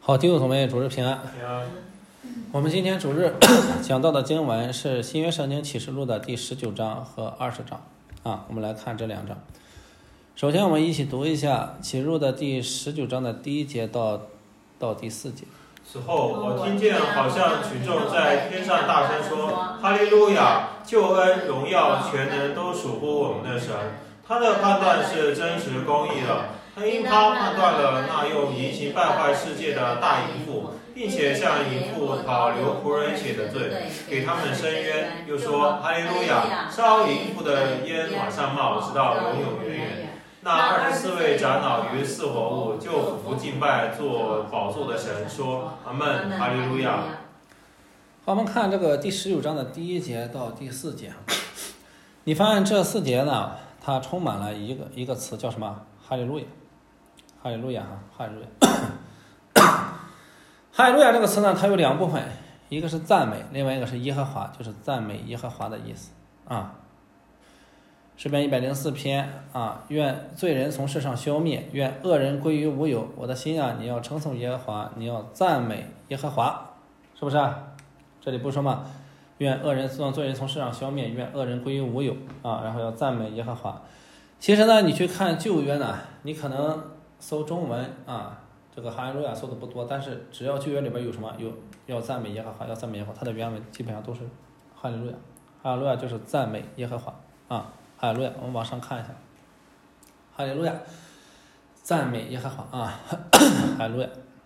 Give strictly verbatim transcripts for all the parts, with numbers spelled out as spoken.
好，弟兄姊妹，主日平安。 平安。 我们今天主日讲到的经文是新约圣经启示录的第十九章和二十章啊，我们来看这两章。首先，我们一起读一下启示录的第十九章的第一节到到第四节。 此后，我听见好像群众在天上大声说：“哈利路亚！救恩、荣耀、全能都属乎我们的神。他的判断是真实公义的。他因他判断了那用淫行败坏世界的大淫妇，并且向淫妇讨流仆人血的罪，给他们伸冤，又说：哈利路亚！烧淫妇的烟往上冒，直到永永远远。”那二十四位长老与四活物就俯伏敬拜做宝座的神，说：阿们，哈利路亚。 好，我们看这个第十九章的第一节到第四节，你发现这四节呢，它充满了一个一个词，叫什么？哈利路亚，哈利路亚哈，哈利路亚。哈利路亚这个词呢，它有两部分，一个是赞美，另外一个是耶和华，就是赞美耶和华的意思啊。诗篇一百零四篇啊，愿罪人从世上消灭，愿恶人归于无有。我的心啊，你要称颂耶和华，你要赞美耶和华，是不是啊？这里不说嘛，愿恶人让罪人从世上消灭，愿恶人归于无有啊，然后要赞美耶和华。其实呢，你去看旧约呢，你可能搜中文啊，这个哈利路亚搜的不多，但是只要旧约里边有什么有要赞美耶和华，要赞美耶和华，它的原文基本上都是哈利路亚，哈利路亚就是赞美耶和华啊。哈利路亚，我们往上看一下。哈利路亚，赞美耶和华啊！哈利路亚。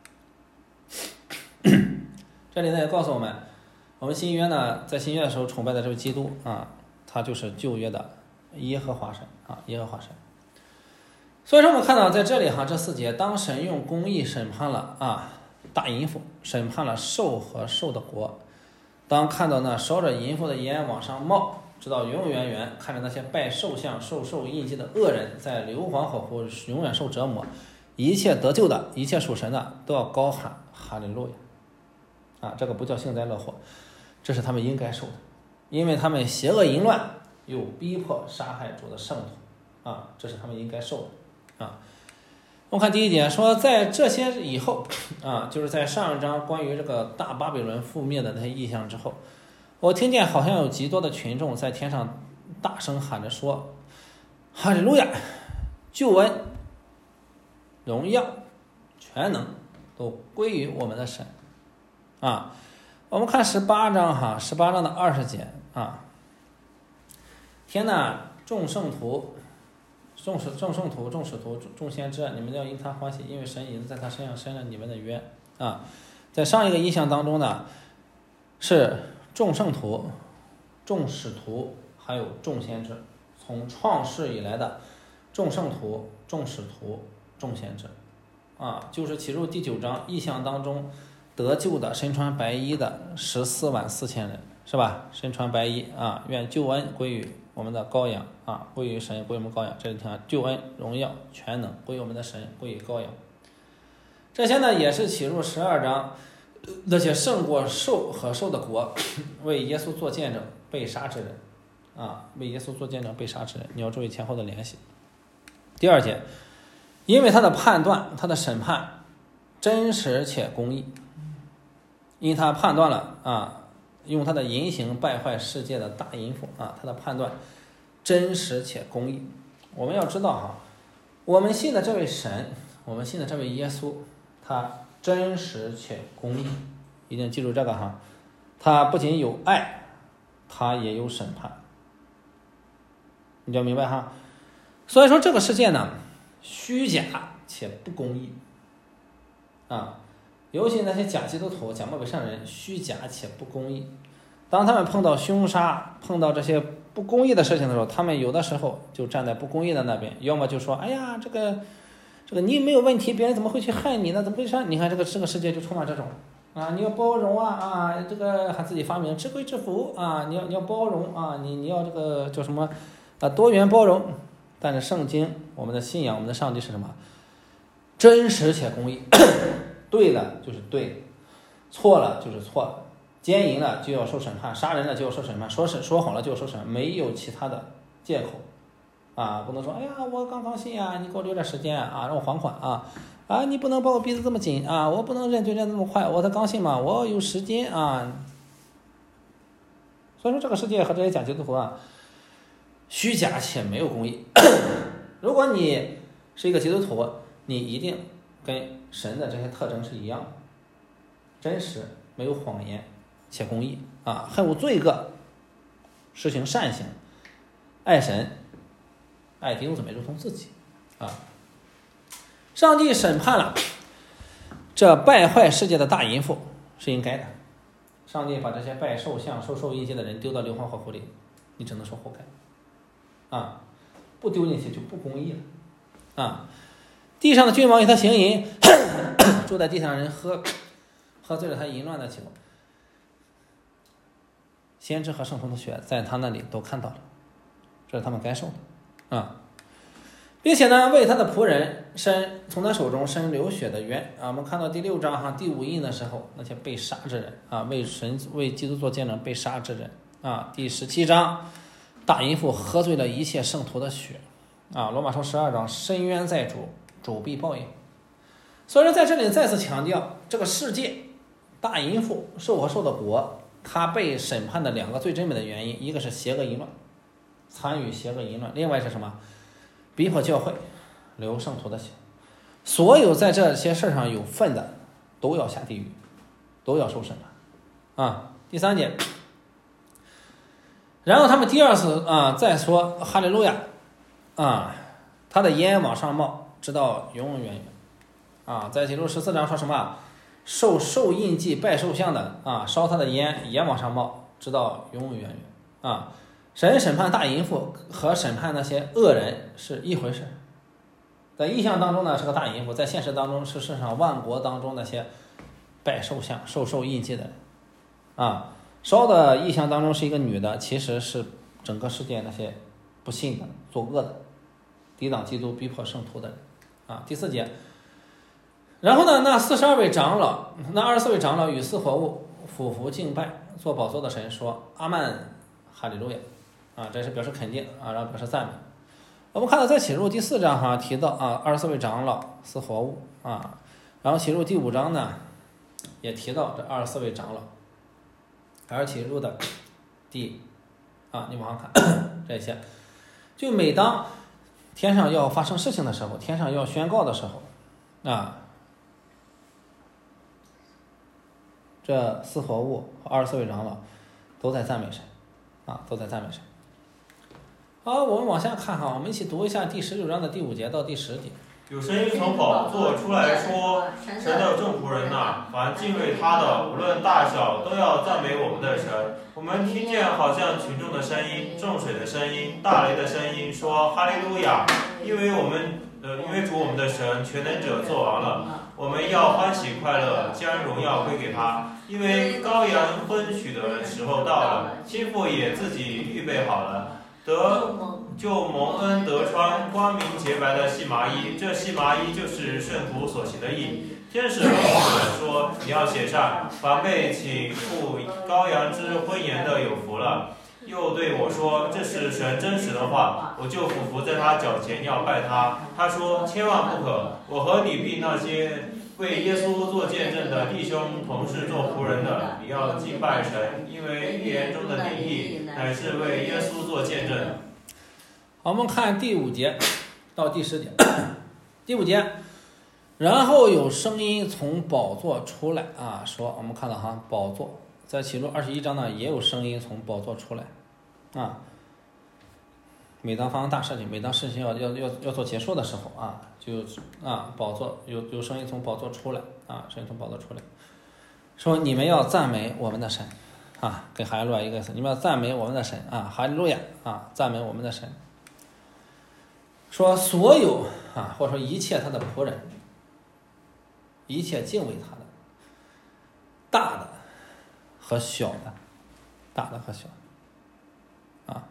这里呢也告诉我们，我们新约呢，在新约的时候崇拜的这位基督啊，他就是旧约的耶和华神啊，耶和华神。所以说我们看到在这里哈，这四节，当神用公义审判了啊大淫妇，审判了兽和兽的国，当看到那烧着淫妇的烟往上冒，直到永永远远，看着那些拜兽像、受兽印记的恶人在硫磺火湖永远受折磨，一切得救的、一切属神的都要高喊哈利路亚啊！这个不叫幸灾乐祸，这是他们应该受的，因为他们邪恶淫乱，又逼迫杀害主的圣徒啊，这是他们应该受的啊。我们看第一点说，在这些以后啊，就是在上一章关于这个大巴比伦覆灭的那些意象之后，我听见好像有极多的群众在天上大声喊着说：哈利路亚！救恩、荣耀、全能都归于我们的神啊！我们看十八章哈，十八章的二十节啊，天哪，众圣徒、众使众圣徒、众使徒、众先知，你们要因他欢喜，因为神已经在他身上伸了你们的约啊！在上一个意象当中呢，是众圣徒、众使徒，还有众先知，从创世以来的众圣徒、众使徒、众先知，啊，就是启示录第九章意象当中得救的身穿白衣的十四万四千人，是吧？身穿白衣啊，愿救恩归于我们的羔羊啊，归于神，归于我们羔羊。这里听救恩、荣耀、全能归于我们的神，归于羔羊。这些呢，也是启示录十二章。那些胜过兽和兽的国，为耶稣做见证被杀之人啊，为耶稣做见证被杀之人，你要注意前后的联系。第二节，因为他的判断，他的审判真实且公义，因他判断了啊，用他的淫行败坏世界的大淫妇啊，他的判断真实且公义。我们要知道哈，我们信的这位神，我们信的这位耶稣，他真实且公义，一定记住这个哈。他不仅有爱，他也有审判，你就要明白哈。所以说这个世界呢，虚假且不公义啊，尤其那些假基督徒、假冒伪善人，虚假且不公义。当他们碰到凶杀、碰到这些不公义的事情的时候，他们有的时候就站在不公义的那边，要么就说：哎呀，这个。这个你没有问题，别人怎么会去害你呢？怎么会杀？你看这个这个世界就充满这种啊！你要包容啊啊！这个还自己发明知规知福啊！你要你要包容啊！你你要这个叫什么啊？多元包容。但是圣经，我们的信仰，我们的上帝是什么？真实且公义，对的就是对，错了就是错了，奸淫了就要受审判，杀人了就要受审判，说是说谎了就要受审判，没有其他的借口。啊，不能说，哎呀，我刚刚信啊，你给我留点时间啊，让我缓缓啊， 啊，你不能把我逼得这么紧啊，我不能认罪认这么快，我才刚信嘛，我有时间啊。所以说这个世界和这些假基督徒啊，虚假且没有公义。如果你是一个基督徒，你一定跟神的这些特征是一样的，真实，没有谎言，且公义啊，恨恶罪恶，实行善行，爱神，爱弟兄姊妹如同自己啊。上帝审判了这败坏世界的大淫妇是应该的，上帝把这些拜兽像、受兽印记的人丢到硫磺火湖里，你只能说活该啊，不丢进去就不公义了啊。地上的君王与他行淫，住在地上的人喝喝醉了他淫乱的酒，先知和圣徒的血在他那里都看到了，这是他们该受的啊，并且呢，为他的仆人伸从他手中伸流血的冤啊。我们看到第六章哈第五印的时候，那些被杀之人啊，为神为基督做见证被杀之人啊。第十七章，大淫妇喝醉了一切圣徒的血啊。罗马书十二章，伸冤在主，主必报应。所以说在这里再次强调，这个世界大淫妇受和受的国，他被审判的两个最根本的原因，一个是邪恶淫乱，参与邪恶淫乱，另外是什么？逼迫教会，流圣徒的血。所有在这些事上有份的都要下地狱，都要受审判啊。第三节，然后他们第二次啊再说哈利路亚啊，他的烟往上冒，直到永永远远啊。在启示录十四章说什么？受受印记拜兽像的啊，烧他的烟也往上冒，直到永永远远啊。神审判大淫妇和审判那些恶人是一回事，在意象当中呢是个大淫妇，在现实当中是世上万国当中那些拜兽像、受受印记的人啊。烧的意象当中是一个女的，其实是整个世界那些不信的、作恶的、抵挡基督、逼迫圣徒的人啊。第四节，然后呢，那四十二位长老，那二十四位长老与四活物俯伏敬拜做宝座的神说：阿曼，哈利路亚。啊，这是表示肯定啊，然后表示赞美。我们看到在启示录第四章哈提到啊，二十四位长老四活物啊，然后启示录第五章呢也提到这二十四位长老，而启示录的第啊，你往上看这些，就每当天上要发生事情的时候，天上要宣告的时候啊，这四活物和二十四位长老都在赞美神啊，都在赞美神。好，我们往下看哈，我们一起读一下第十九章的第五节到第十节。 有声音从宝座出来说：神的众仆人呐，凡敬畏他的，无论大小，都要赞美我们的神。我们听见好像群众的声音、众水的声音、大雷的声音，说哈利路亚！因为我们呃，因为主我们的神全能者做完了，我们要欢喜快乐，将荣耀归给他。因为羔羊婚娶的时候到了，新妇也自己预备好了。得就蒙恩得穿光明洁白的细麻衣，这细麻衣就是圣徒所行的义。天使对我说：你要写上，凡被请赴羔羊之婚筵的有福了。又对我说：这是神真实的话。我就俯伏在他脚前要拜他。他说：千万不可，我和你必那些为耶稣做见证的弟兄同是做仆人的，你要敬拜神，因为预言中的定义乃是为耶稣做见证。 好，我们看第五节到第十节。第五节，然后有声音从宝座出来啊，说我们看到哈，宝座在启示录二十一章呢也有声音从宝座出来啊。每当发生大事情，每当事情要要要要做结束的时候啊，就啊宝座有有声音从宝座出来啊，声音从宝座出来，说你们要赞美我们的神啊，给哈利路亚一个词，你们要赞美我们的神啊，哈利路亚啊，赞美我们的神。说所有啊，或者说一切他的仆人，一切敬畏他的，大的和小的，大的和小的啊。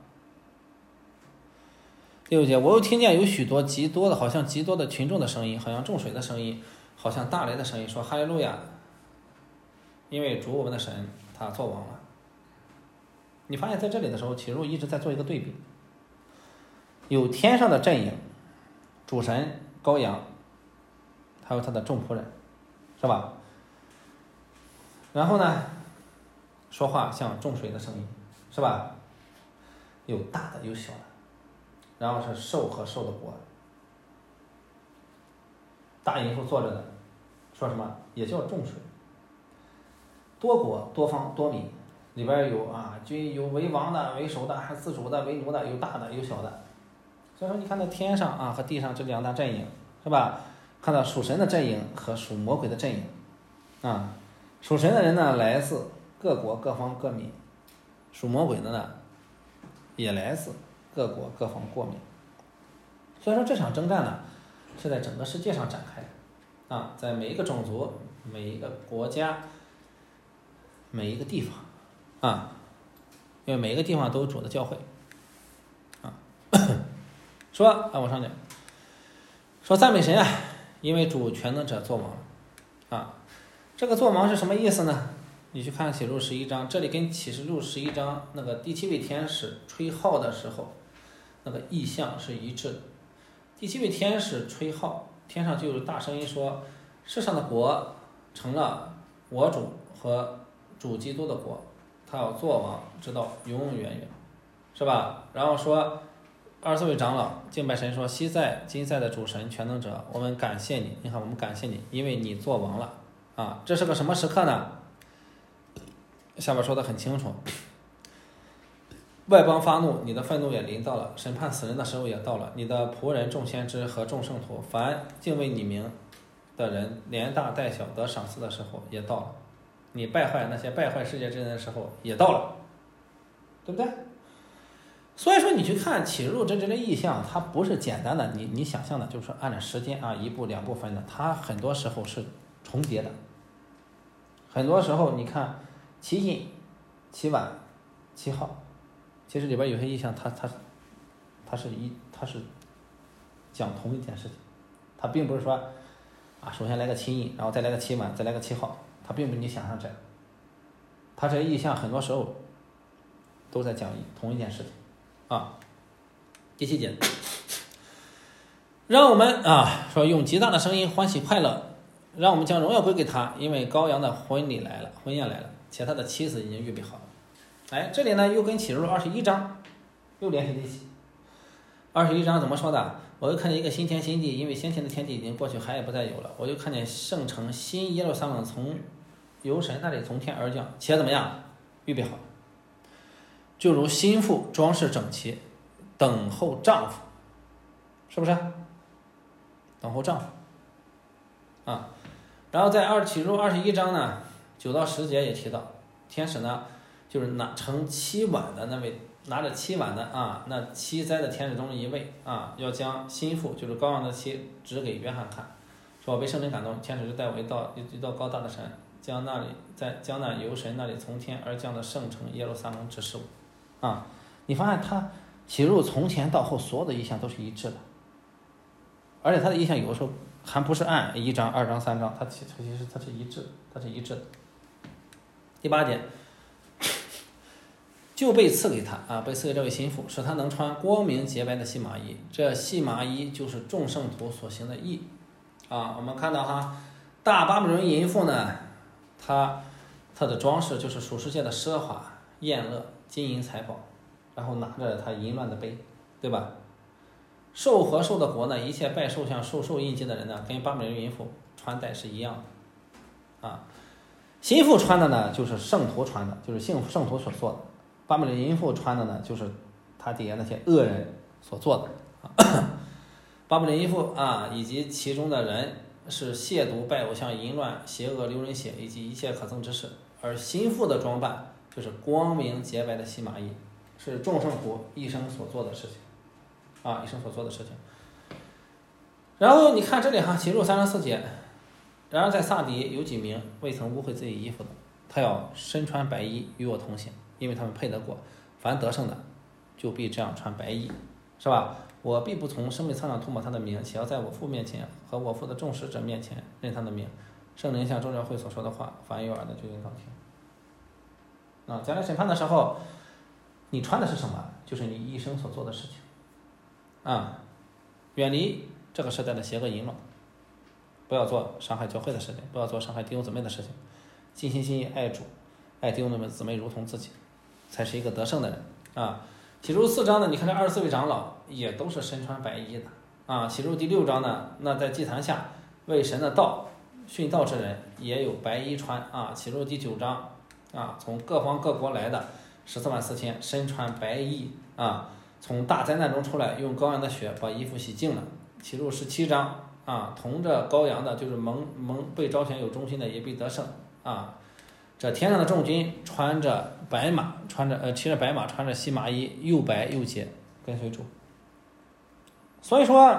第六节，我又听见有许多极多的，好像极多的群众的声音，好像众水的声音，好像大雷的声音，说哈利路亚，因为主我们的神他作王了。你发现在这里的时候，启示录一直在做一个对比，有天上的阵营，主神羔羊， 还有他的众仆人，是吧？然后呢，说话像众水的声音，是吧？有大的有小的，然后是兽和兽的国。大淫妇坐着的，说什么也叫众水。多国多方多民，里边有啊，君有为王的、为首的，还自主的、为奴的，有大的有小的。所以说，你看到天上啊和地上这两大阵营，是吧？看到属神的阵营和属魔鬼的阵营，啊，属神的人呢来自各国各方各民，属魔鬼的呢也来自各国各方各民。所以说这场征战呢是在整个世界上展开的，啊，在每一个种族、每一个国家、每一个地方，啊，因为每一个地方都有主的教会，啊，说啊，往上讲，说赞美神啊，因为主全能者作王，啊，这个作王是什么意思呢？你去看启示录十一章，这里跟启示录十一章那个第七位天使吹号的时候，那个意象是一致的。第七位天使吹号，天上就有大声音说：“世上的国成了我主和主基督的国，他要作王，直到永永远远，是吧？”然后说，二十四位长老敬拜神说：“昔在今在的主神全能者，我们感谢你。你看，我们感谢你，因为你作王了啊！这是个什么时刻呢？下边说的很清楚。”外邦发怒，你的愤怒也临到了；审判死人的时候也到了。你的仆人众先知和众圣徒，凡敬畏你名的人，连大带小得赏赐的时候也到了。你败坏那些败坏世界之人的时候也到了，对不对？所以说，你去看启示录真正的意象，它不是简单的你你想象的，就是说按照时间啊一步两步分的，它很多时候是重叠的。很多时候你看其阴、其晚、其好。其实里边有些意象，它它它是一它是讲同一件事情，它并不是说啊，首先来个七印，然后再来个七晚，再来个七号，它并不是你想象这样。它这些意象很多时候都在讲同一件事情啊。第七节，让我们啊说用极大的声音欢喜快乐，让我们将荣耀归给他，因为羔羊的婚礼来了，婚宴来了，且他的妻子已经预备好了。哎，这里呢又跟启示录二十一章又联系在一起。二十一章怎么说的？我又看见一个新天新地，因为先前的天地已经过去，海也不再有了。我又看见圣城新耶路撒冷从由神那里从天而降，且怎么样？预备好，就如新妇装饰整齐，等候丈夫，是不是？等候丈夫啊。然后在二启示录二十一章呢，九到十节也提到，天使呢。就是拿盛七碗的那位，拿着七碗的啊，那七灾的天使中的一位啊，要将心腹就是羔羊的妻指给约翰看，说我被圣灵感动，天使就带我一到一到高大的山，将那里在将那由神那里从天而降的圣城耶路撒冷指示我啊。你发现他启示录从前到后所有的意象都是一致的，而且他的意象有的时候还不是按一章、二章、三章，它其其实它是一致，它是一致的。第八节。就被赐给他啊，被赐给这位心腹，使他能穿光明洁白的细麻衣。这细麻衣就是众圣徒所行的义啊。我们看到哈，大巴比伦淫妇呢，她她的装饰就是属世界的奢华宴乐、金银财宝，然后拿着她淫乱的杯，对吧？兽和兽的国呢，一切拜兽像、受兽印记的人呢，跟巴比伦淫妇穿戴是一样的啊。心腹穿的呢，就是圣徒穿的，就是圣圣徒所做的。巴比伦淫妇穿的呢，就是他底下那些恶人所做的啊。巴比伦淫妇啊，以及其中的人是亵渎、拜偶像、淫乱、邪恶、流人血以及一切可憎之事。而心腹的装扮就是光明洁白的细麻衣，是众圣徒一生所做的事情啊，一生所做的事情。然后你看这里哈，启示录三十四节，然而在撒底有几名未曾污秽自己衣服的，他要身穿白衣与我同行。因为他们配得过，凡得胜的就必这样穿白衣，是吧？我必不从生命册上涂抹他的名，且要在我父面前和我父的众使者面前认他的名。圣灵向众教会所说的话，凡有耳的就应当听。啊，将来审判的时候，你穿的是什么？就是你一生所做的事情啊，远离这个时代的邪恶淫乱，不不要做伤害教会的事情，不要做伤害弟兄姊妹的事情，尽心尽意爱主，爱弟兄姊妹如同自己，才是一个得胜的人啊。启示录四章呢，你看这二十四位长老也都是身穿白衣的啊。启示录第六章呢，那在祭坛下为神的道殉道之人也有白衣穿啊。启示录第九章啊，从各方各国来的十四万四千身穿白衣啊，从大灾难中出来，用羔羊的血把衣服洗净了。启示录十七章啊，同着羔羊的，就是蒙蒙被招选有忠心的，也必得胜啊。这天上的众军穿着白马，穿着呃骑着白马，穿着细麻衣，又白又洁，跟随主。所以说，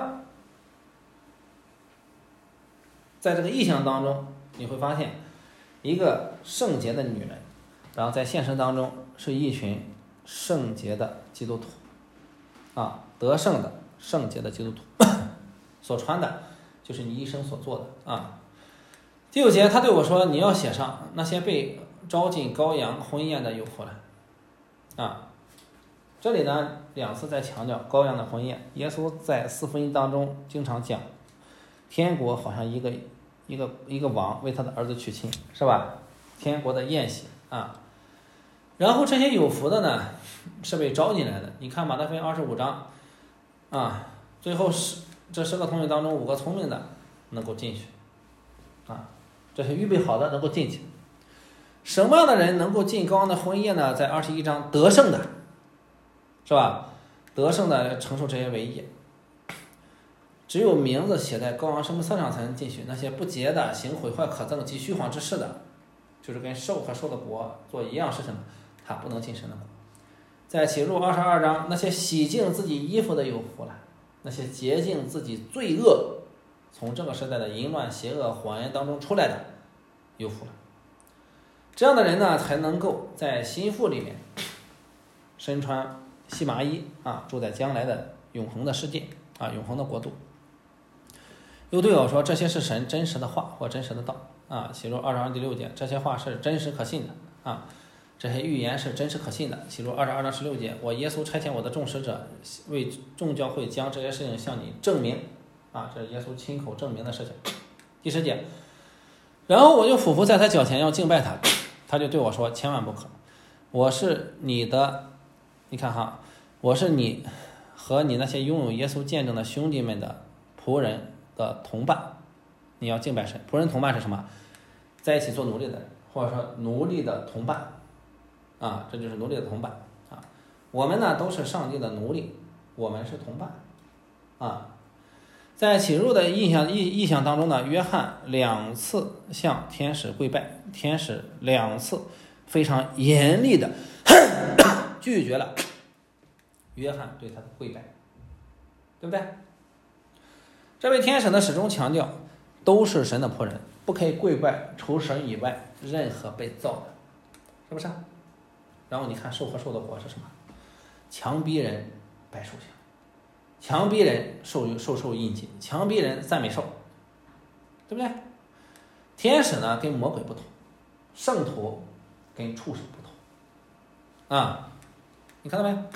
在这个意象当中，你会发现一个圣洁的女人，然后在现实当中是一群圣洁的基督徒啊，得胜的圣洁的基督徒所穿的就是你一生所做的啊。第九节，他对我说：“你要写上那些被招进羔羊婚宴的有福了。”啊，这里呢两次在强调羔羊的婚宴。耶稣在四福音当中经常讲，天国好像一个一个一个王为他的儿子娶亲，是吧？天国的宴席啊。然后这些有福的呢是被招进来的。你看马太福音二十五章啊，最后是这十个童女当中五个聪明的能够进去啊。这些预备好的能够进去，什么样的人能够进羔羊的婚宴呢？在二十一章，得胜的，是吧？得胜的承受这些为业，只有名字写在羔羊生命册上才能进去。那些不洁的、行毁坏可憎及虚谎之事的，就是跟兽和兽的国做一样事情的，他不能进神的国。在启示录二十二章，那些洗净自己衣服的有福了，那些洁净自己罪恶，从这个时代的淫乱、邪恶、谎言当中出来的，有福了。这样的人呢，才能够在心腹里面身穿细麻衣啊，住在将来的永恒的世界啊，永恒的国度。又对我说，这些是神真实的话或真实的道啊。启示录二十二章第六节，这些话是真实可信的啊，这些预言是真实可信的。启示录二十二章十六节，我耶稣差遣我的众使者为众教会将这些事情向你证明啊，这是耶稣亲口证明的事情。第十节，然后我就俯伏在他脚前要敬拜他，他就对我说：“千万不可，我是你的，你看哈，我是你和你那些拥有耶稣见证的兄弟们的仆人的同伴，你要敬拜神。仆人同伴是什么？在一起做奴隶的人，或者说奴隶的同伴啊，这就是奴隶的同伴啊。我们呢都是上帝的奴隶，我们是同伴啊。”在启示录的意象意意象当中呢，约翰两次向天使跪拜，天使两次非常严厉的拒绝了约翰对他的跪拜，对不对？这位天使呢始终强调，都是神的仆人，不可以跪拜除神以外任何被造的，是不是？然后你看兽和兽的国是什么？强逼人拜兽像，强逼人受受受印记，强逼人赞美兽，对不对？天使呢跟魔鬼不同，圣徒跟畜生不同啊，你看到没？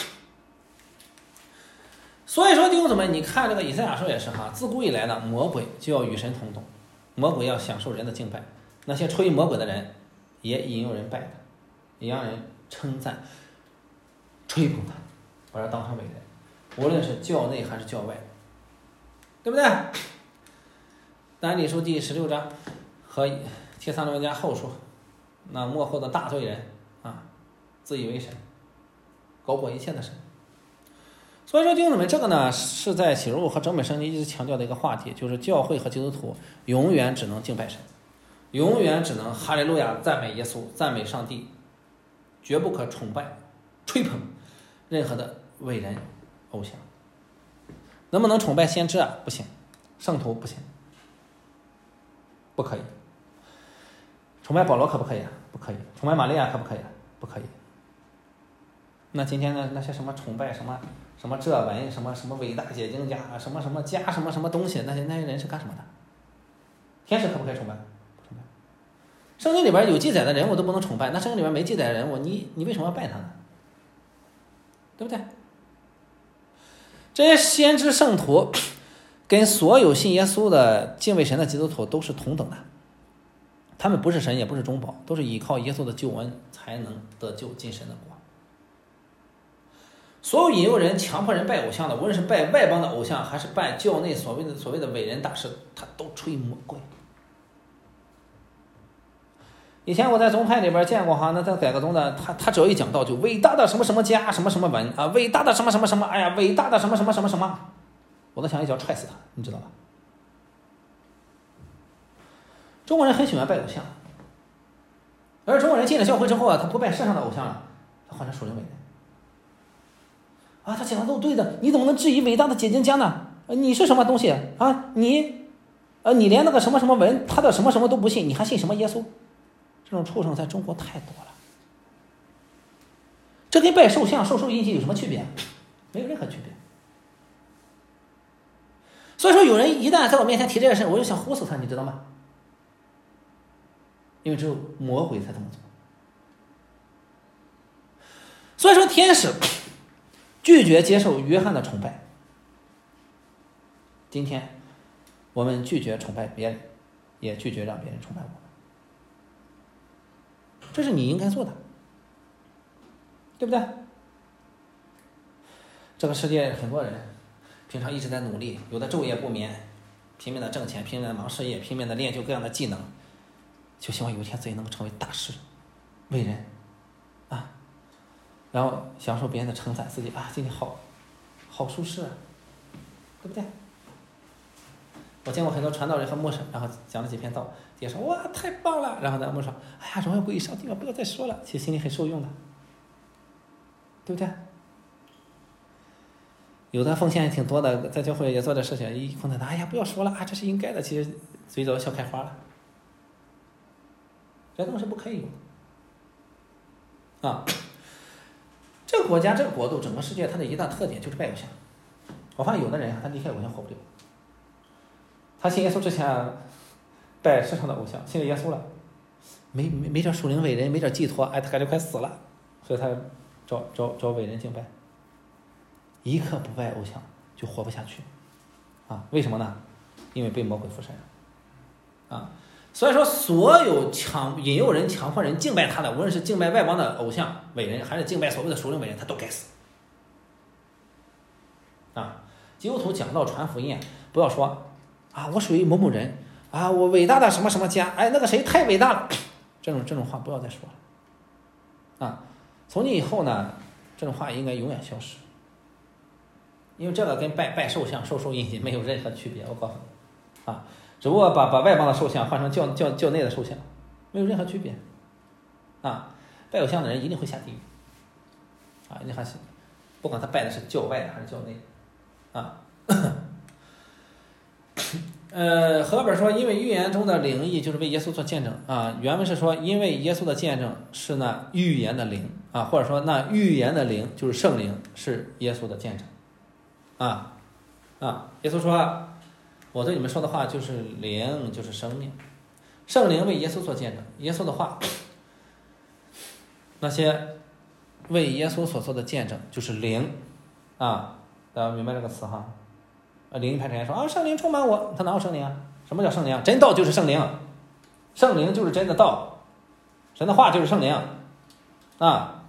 所以说弟兄姊妹，你看这个以赛亚书也是哈，自古以来呢，魔鬼就要与神同等，魔鬼要享受人的敬拜，那些吹魔鬼的人也引诱人拜他，也让人称赞吹捧他，把他当成伟人，无论是教内还是教外，对不对？但以理书第十六章和帖撒罗尼迦后书，那幕后的大罪人啊，自以为神，搞过一切的神。所以说弟兄姊妹，这个呢是在启示录和整本圣经一直强调的一个话题，就是教会和基督徒永远只能敬拜神，永远只能哈利路亚赞美耶稣，赞美上帝，绝不可崇拜吹捧任何的伟人偶像。能不能崇拜先知啊？不行。圣徒不行，不可以。崇拜保罗可不可以啊？不可以。崇拜玛利亚可不可以啊？不可以。那今天呢，那些什么崇拜什么什么这玩意，什么什么伟大解经家，什么什么加什么什么东西，那些那些人是干什么的？天使可不可以崇拜？不崇拜。圣经里边有记载的人物都不能崇拜，那圣经里边没记载的人物，你你为什么要拜他呢？对不对？这些先知圣徒跟所有信耶稣的敬畏神的基督徒都是同等的，他们不是神也不是中保，都是依靠耶稣的救恩才能得救进神的国。所有引诱人强迫人拜偶像的，无论是拜外邦的偶像还是拜教内所谓的所谓的伟人大师，他都吹魔鬼。以前我在宗派里边见过哈，那在改革宗的，他他只要一讲到就伟大的什么什么家什么什么文啊，伟大的什么什么什么，哎呀，伟大的什么什么什么什么，我都想一脚踹死他，你知道吧？中国人很喜欢拜偶像，而中国人进了教会之后啊，他不拜世上的偶像了，他换成属灵伟人啊，他讲的都对的，你怎么能质疑伟大的解经家呢？你是什么东西啊？你呃，你连那个什么什么文，他的什么什么都不信，你还信什么耶稣？这种畜生在中国太多了，这跟拜兽像、受兽印记有什么区别？没有任何区别。所以说，有人一旦在我面前提这个事，我就想呼死他，你知道吗？因为只有魔鬼才这么做。所以说，天使拒绝接受约翰的崇拜。今天，我们拒绝崇拜别人，也拒绝让别人崇拜我们。这是你应该做的，对不对？这个世界很多人平常一直在努力，有的昼夜不眠，拼命的挣钱，拼命的忙事业，拼命的练就各样的技能，就希望有一天自己能够成为大师、伟人啊，然后享受别人的称赞，自己啊今天好好舒适啊，对不对？我见过很多传道人和牧师，然后讲了几篇道，底下说哇太棒了，然后呢牧师说哎呀荣耀归于上帝吧，不要再说了，其实心里很受用的，对不对？有的奉献也挺多的，在教会也做这事情，一碰到他哎呀不要说了啊，这是应该的，其实嘴角笑开花了，这东西不可以有啊。这个国家这个国度整个世界它的一大特点就是拜偶像。我发现有的人他离开偶像活不了，他信耶稣之前拜世上的偶像，信了耶稣了，没没没点属灵伟人，没点寄托，哎，他感觉快死了，所以他找找找伟人敬拜。一刻不拜偶像就活不下去，啊，为什么呢？因为被魔鬼附身了，啊，所以说所有强引诱人、强迫人敬拜他的，无论是敬拜外邦的偶像伟人，还是敬拜所谓的属灵伟人，他都该死。啊，基督徒讲道传福音，不要说啊，我属于某某人啊，我伟大的什么什么家，哎，那个谁太伟大了，这种这种话不要再说了，啊，从今以后呢，这种话应该永远消失，因为这个跟拜拜兽像、受兽印记没有任何区别，我告诉你，啊，只不过把把外邦的兽像换成教教教内的兽像，没有任何区别，啊，拜偶像的人一定会下地狱，啊，你还是不管他拜的是教外的还是教内的。啊，呃，和本说，因为预言中的灵意就是为耶稣做见证啊。原文是说，因为耶稣的见证是那预言的灵啊，或者说那预言的灵就是圣灵，是耶稣的见证啊啊。耶稣说，我对你们说的话就是灵，就是生命。圣灵为耶稣做见证，耶稣的话，那些为耶稣所做的见证就是灵啊。大家明白这个词哈？呃，灵派之前说啊，圣灵充满我，他哪有圣灵啊？什么叫圣灵啊？真道就是圣灵，圣灵就是真的道，神的话就是圣灵啊。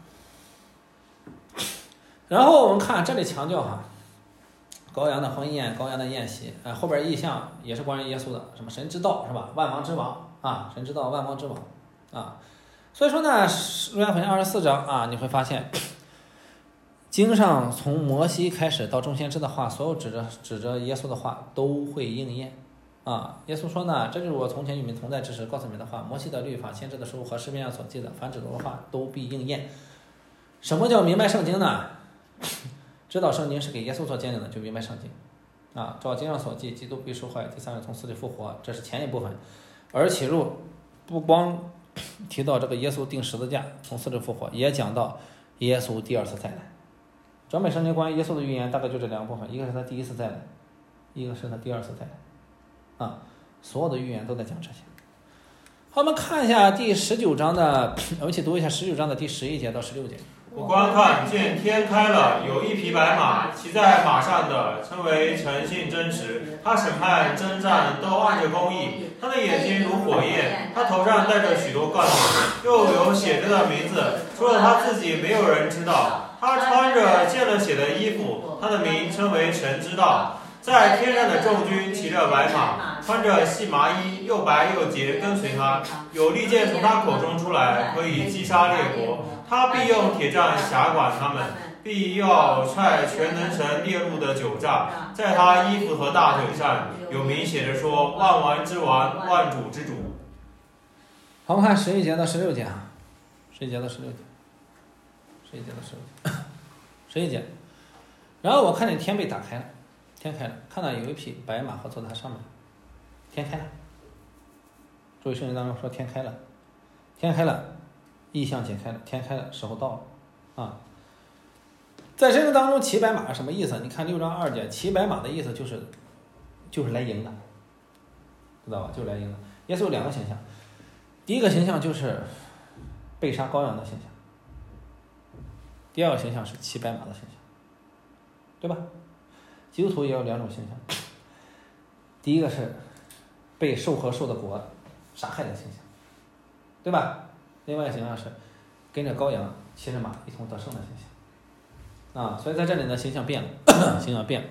然后我们看这里强调哈，羔羊的婚宴、羔羊的宴席，呃，后边意象也是关于耶稣的，什么神之道是吧？万王之王啊，神之道，万王之王啊。所以说呢，《路加福音》二十四章啊，你会发现。经上从摩西开始到众先知的话，所有指着指着耶稣的话都会应验啊。耶稣说呢，这就是我从前与你们同在之时告诉你们的话，摩西的律法、先知的书和诗篇上所记的，凡指着的话都必应验。什么叫明白圣经呢？知道圣经是给耶稣做见证的，就明白圣经啊。照经上所记，基督必受害，第三日从死里复活，这是前一部分。而启示不光提到这个耶稣钉十字架从死里复活，也讲到耶稣第二次再来。整本圣经关于耶稣的预言大概就这两部分，一个是他第一次再来，一个是他第二次再来，啊，所有的预言都在讲这些。好，我们看一下第十九章的，我们一起读一下十九章的第十一节到十六节。 我观看，见天开了，有一匹白马，骑在马上的称为诚信真实。他审判征战都按着公义，他的眼睛如火焰，他头上戴着许多冠冕，又有写着的名字，除了他自己没有人知道。他穿着见了血的衣服，他的名称为神之道。在天上的众军骑着白马，穿着细麻衣，又白又洁，跟随他。有利剑从他口中出来，可以击杀列国。他必用铁杖辖管他们，必要踹全能神列入的酒榨。在他衣服和大腿上有明写着说：万王之王，万主之主。 好，我们看十一节到十六节啊，十一节到十六节，十一节到十六节，十一节。然后我看见天被打开了，天开了，看到有一匹白马和坐在它上面，天开了。注意圣经当中说天开了，天开了，异象解开了，天开了，时候到了啊。在圣经当中，骑白马是什么意思？你看六章二节，骑白马的意思就是就是来迎的，知道吧？就是来迎的。耶稣有两个形象，第一个形象就是被杀羔羊的形象，第二个形象是骑白马的形象，对吧？基督徒也有两种形象，第一个是被兽和兽的国杀害的形象，对吧？另外一个形象是跟着羔羊骑着马一同得胜的形象啊，所以在这里呢，形象变了，形象变了。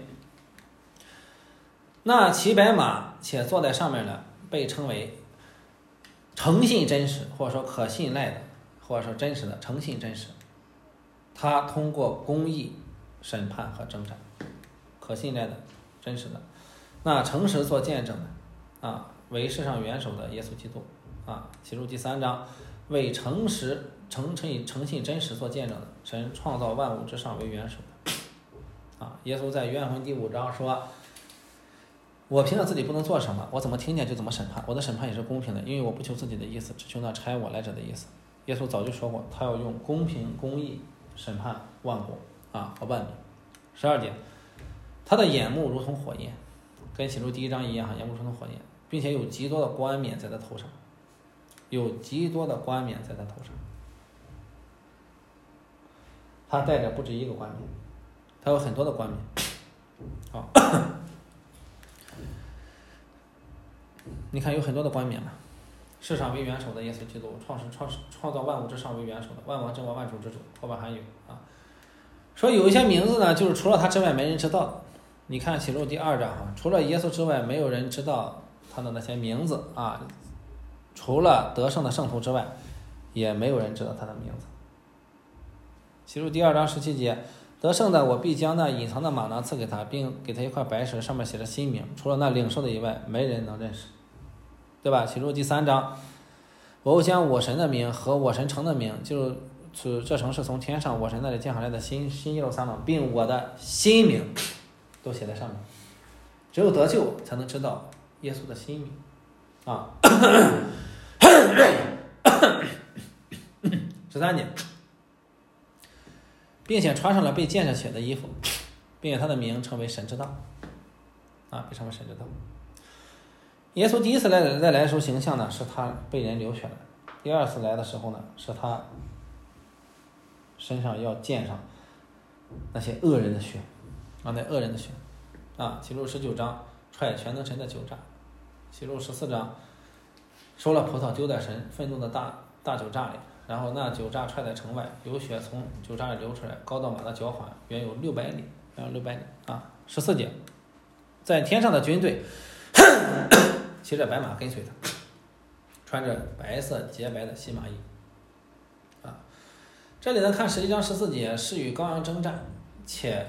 那骑白马且坐在上面呢，被称为诚信真实，或者说可信赖的，或者说真实的，诚信真实。他通过公义审判和征战，可信赖的，真实的。那诚实做见证的啊，为世上元首的耶稣基督啊，启示录第三章，为诚实诚诚诚信真实做见证的，神创造万物之上为元首的啊。耶稣在约翰福音第五章说，我凭着自己不能做什么，我怎么听见就怎么审判，我的审判也是公平的，因为我不求自己的意思，只求那差我来者的意思。耶稣早就说过，他要用公平公义审判万国啊和万民。十二节，他的眼目如同火焰，跟启示录第一章一样，眼目如同火焰，并且有极多的冠冕在他头上，有极多的冠冕在他头上。他带着不止一个冠冕，他有很多的冠冕。好，你看有很多的冠冕嘛，世上为元首的耶稣基督，创始创始创造万物之上为元首的，万王之王，万主之主，后边还有啊。说有一些名字呢，就是除了他之外没人知道的。你看启示录第二章哈，除了耶稣之外，没有人知道他的那些名字啊。除了得胜的圣徒之外，也没有人知道他的名字。启示录第二章十七节，得胜的我必将那隐藏的玛囊赐给他，并给他一块白石，上面写着新名，除了那领受的以外，没人能认识，对吧？启示录第三章，我又将我神的名和我神城的名，就是这城是从天上我神那里降下来的新新耶路撒冷，并我的新名都写在上面。只有得救才能知道耶稣的新名啊。十三节，并且穿上了被溅着血的衣服，并且他的名称为神之道啊，被称为神之道。耶稣第一次来再来的时候形象呢，是他被人流血了；第二次来的时候呢，是他身上要溅上那些恶人的血啊，那恶人的血啊。启示录十九章踹全能神的酒榨，启示录十四章收了葡萄丢在神愤怒的大大酒榨里，然后那酒榨踹在城外，有血从酒榨里流出来，高到马的脚环，远有六百里，远有六百里啊。十四节，在天上的军队骑着白马跟随他，穿着白色洁白的细麻衣啊。这里呢看十一章十四节，是与羔羊征战，且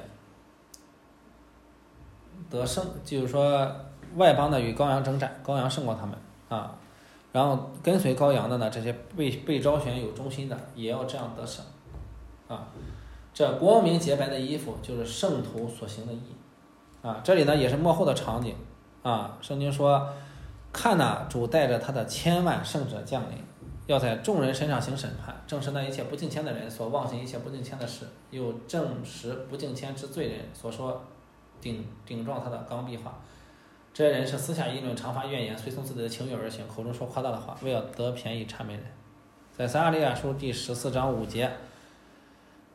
得胜，就是说外邦的与羔羊征战，羔羊胜过他们啊。然后跟随羔羊的呢，这些被被招选有忠心的，也要这样得胜啊。这光明洁白的衣服，就是圣徒所行的义啊。这里呢也是末后的场景啊。圣经说，看哪，主带着他的千万圣者降临，要在众人身上行审判，正是那一切不敬虔的人所妄行一切不敬虔的事，又证实不敬虔之罪人所说顶顶撞他的刚愎话。这些人是私下议论，常发怨言，随从自己的情欲而行，口中说夸大的话，为了得便宜谄媚人。在撒迦利亚书第十四章五节，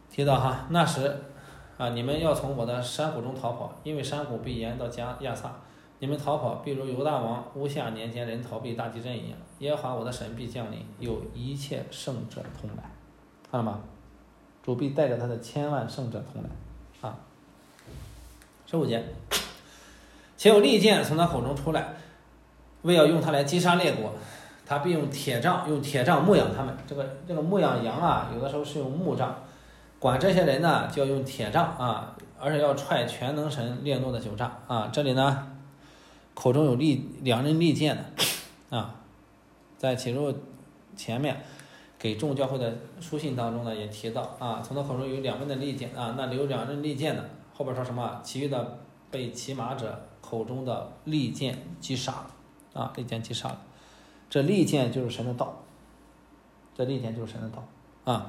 提到哈，那时啊，你们要从我的山谷中逃跑，因为山谷必延到加亚萨。你们逃跑，必如犹大王乌夏年间人逃避大地震一样。耶和华我的神必降临，有一切圣者同来。看到吗？主必带着他的千万圣者同来。啊，十五节，且有利剑从他口中出来，为要用它来击杀列国。他必用铁杖，用铁杖牧养他们。这个这个牧养羊啊，有的时候是用木杖。管这些人呢，就要用铁杖啊，而且要踹全能神烈怒的酒杖啊。这里呢，口中有利两刃利剑的啊，在启示录前面给众教会的书信当中呢，也提到啊，从他口中有两刃的利剑啊，那留两刃利剑的，后边说什么？其余的被骑马者口中的利剑击杀啊，利剑击杀了。这利剑就是神的道，这利剑就是神的道啊。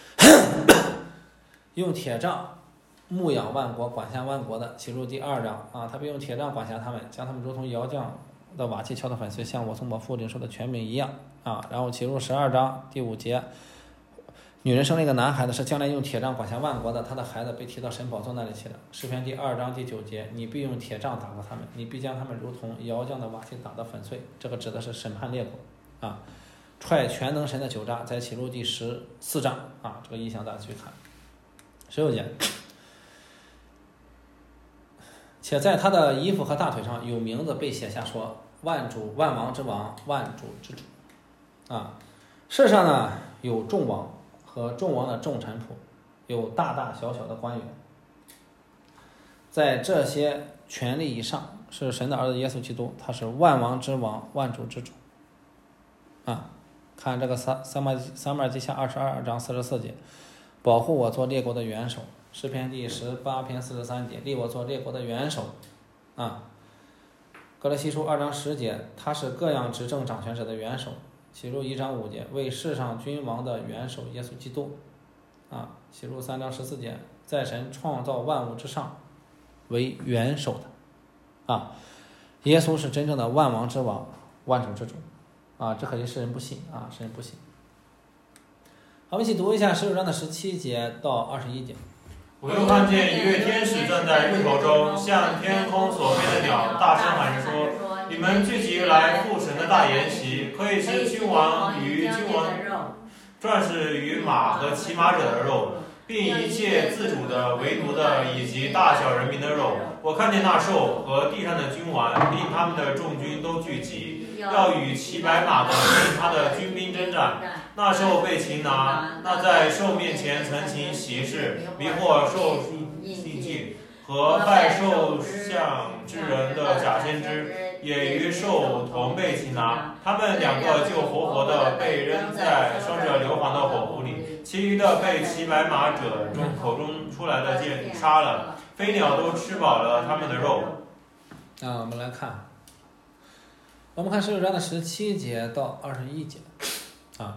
用铁杖牧养万国，管辖万国的，启示录第二章啊，他必用铁杖管辖他们，将他们如同窑匠的瓦器敲得粉碎，像我从我父领受的权柄一样啊。然后启示录十二章第五节，女人生了一个男孩子，是将来用铁杖管辖万国的，他的孩子被提到神宝座那里去了。诗篇第二章第九节，你必用铁杖打过他们，你必将他们如同窑匠的瓦器打得粉碎。这个指的是审判列国啊。踹全能神的酒渣，在启示录第十四章啊，这个意象大家去看。十六节，且在他的衣服和大腿上有名字被写下，说万主万王之王，万主之主啊。世上呢有众王和众王的众臣仆，有大大小小的官员，在这些权力以上是神的儿子耶稣基督，他是万王之王，万主之主啊。看这个撒撒马撒马尔记下二十二章四十四节，保护我做列国的元首。诗篇第十八篇四十三节，立我做列国的元首啊。哥罗西书二章十节，他是各样执政掌权者的元首。启示录一章五节，为世上君王的元首耶稣基督啊。启示录三章十四节，在神创造万物之上为元首的啊。耶稣是真正的万王之王，万主之主啊。这可惜世人不信啊，世人不信。好，我们一起读一下十九章的十七节到二十一节。 我又看见一位天使站在日头中，向天空所飞的鸟大声喊着说：“你们聚集来赴神的大筵席，可以吃君王与君王壮士与马和骑马者的肉，并一切自主的、为奴的以及大小人民的肉。我看见那兽和地上的君王，并他们的众军都聚集，要与骑白马的并他的军兵征战。那兽被擒拿，那在兽面前曾行奇事，迷惑兽性境和拜兽像之人的假先知，也与兽同被擒拿。他们两个就活活的被扔在烧着硫磺的火湖里，其余的被骑白马者中口中出来的剑杀了。飞鸟都吃饱了他们的肉。 啊，我们来看，我们看十九章的十七节到二十一节啊。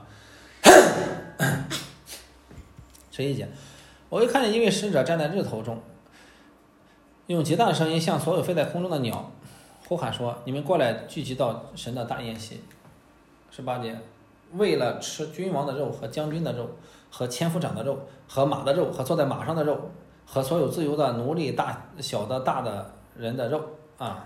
十一节，我又看见一位使者站在日头中，用极大的声音向所有飞在空中的鸟呼喊说：“你们过来，聚集到神的大宴席。”十八节，为了吃君王的肉和将军的肉和千夫长的肉和马的肉和坐在马上的肉和所有自由的奴隶大小的大的人的肉啊。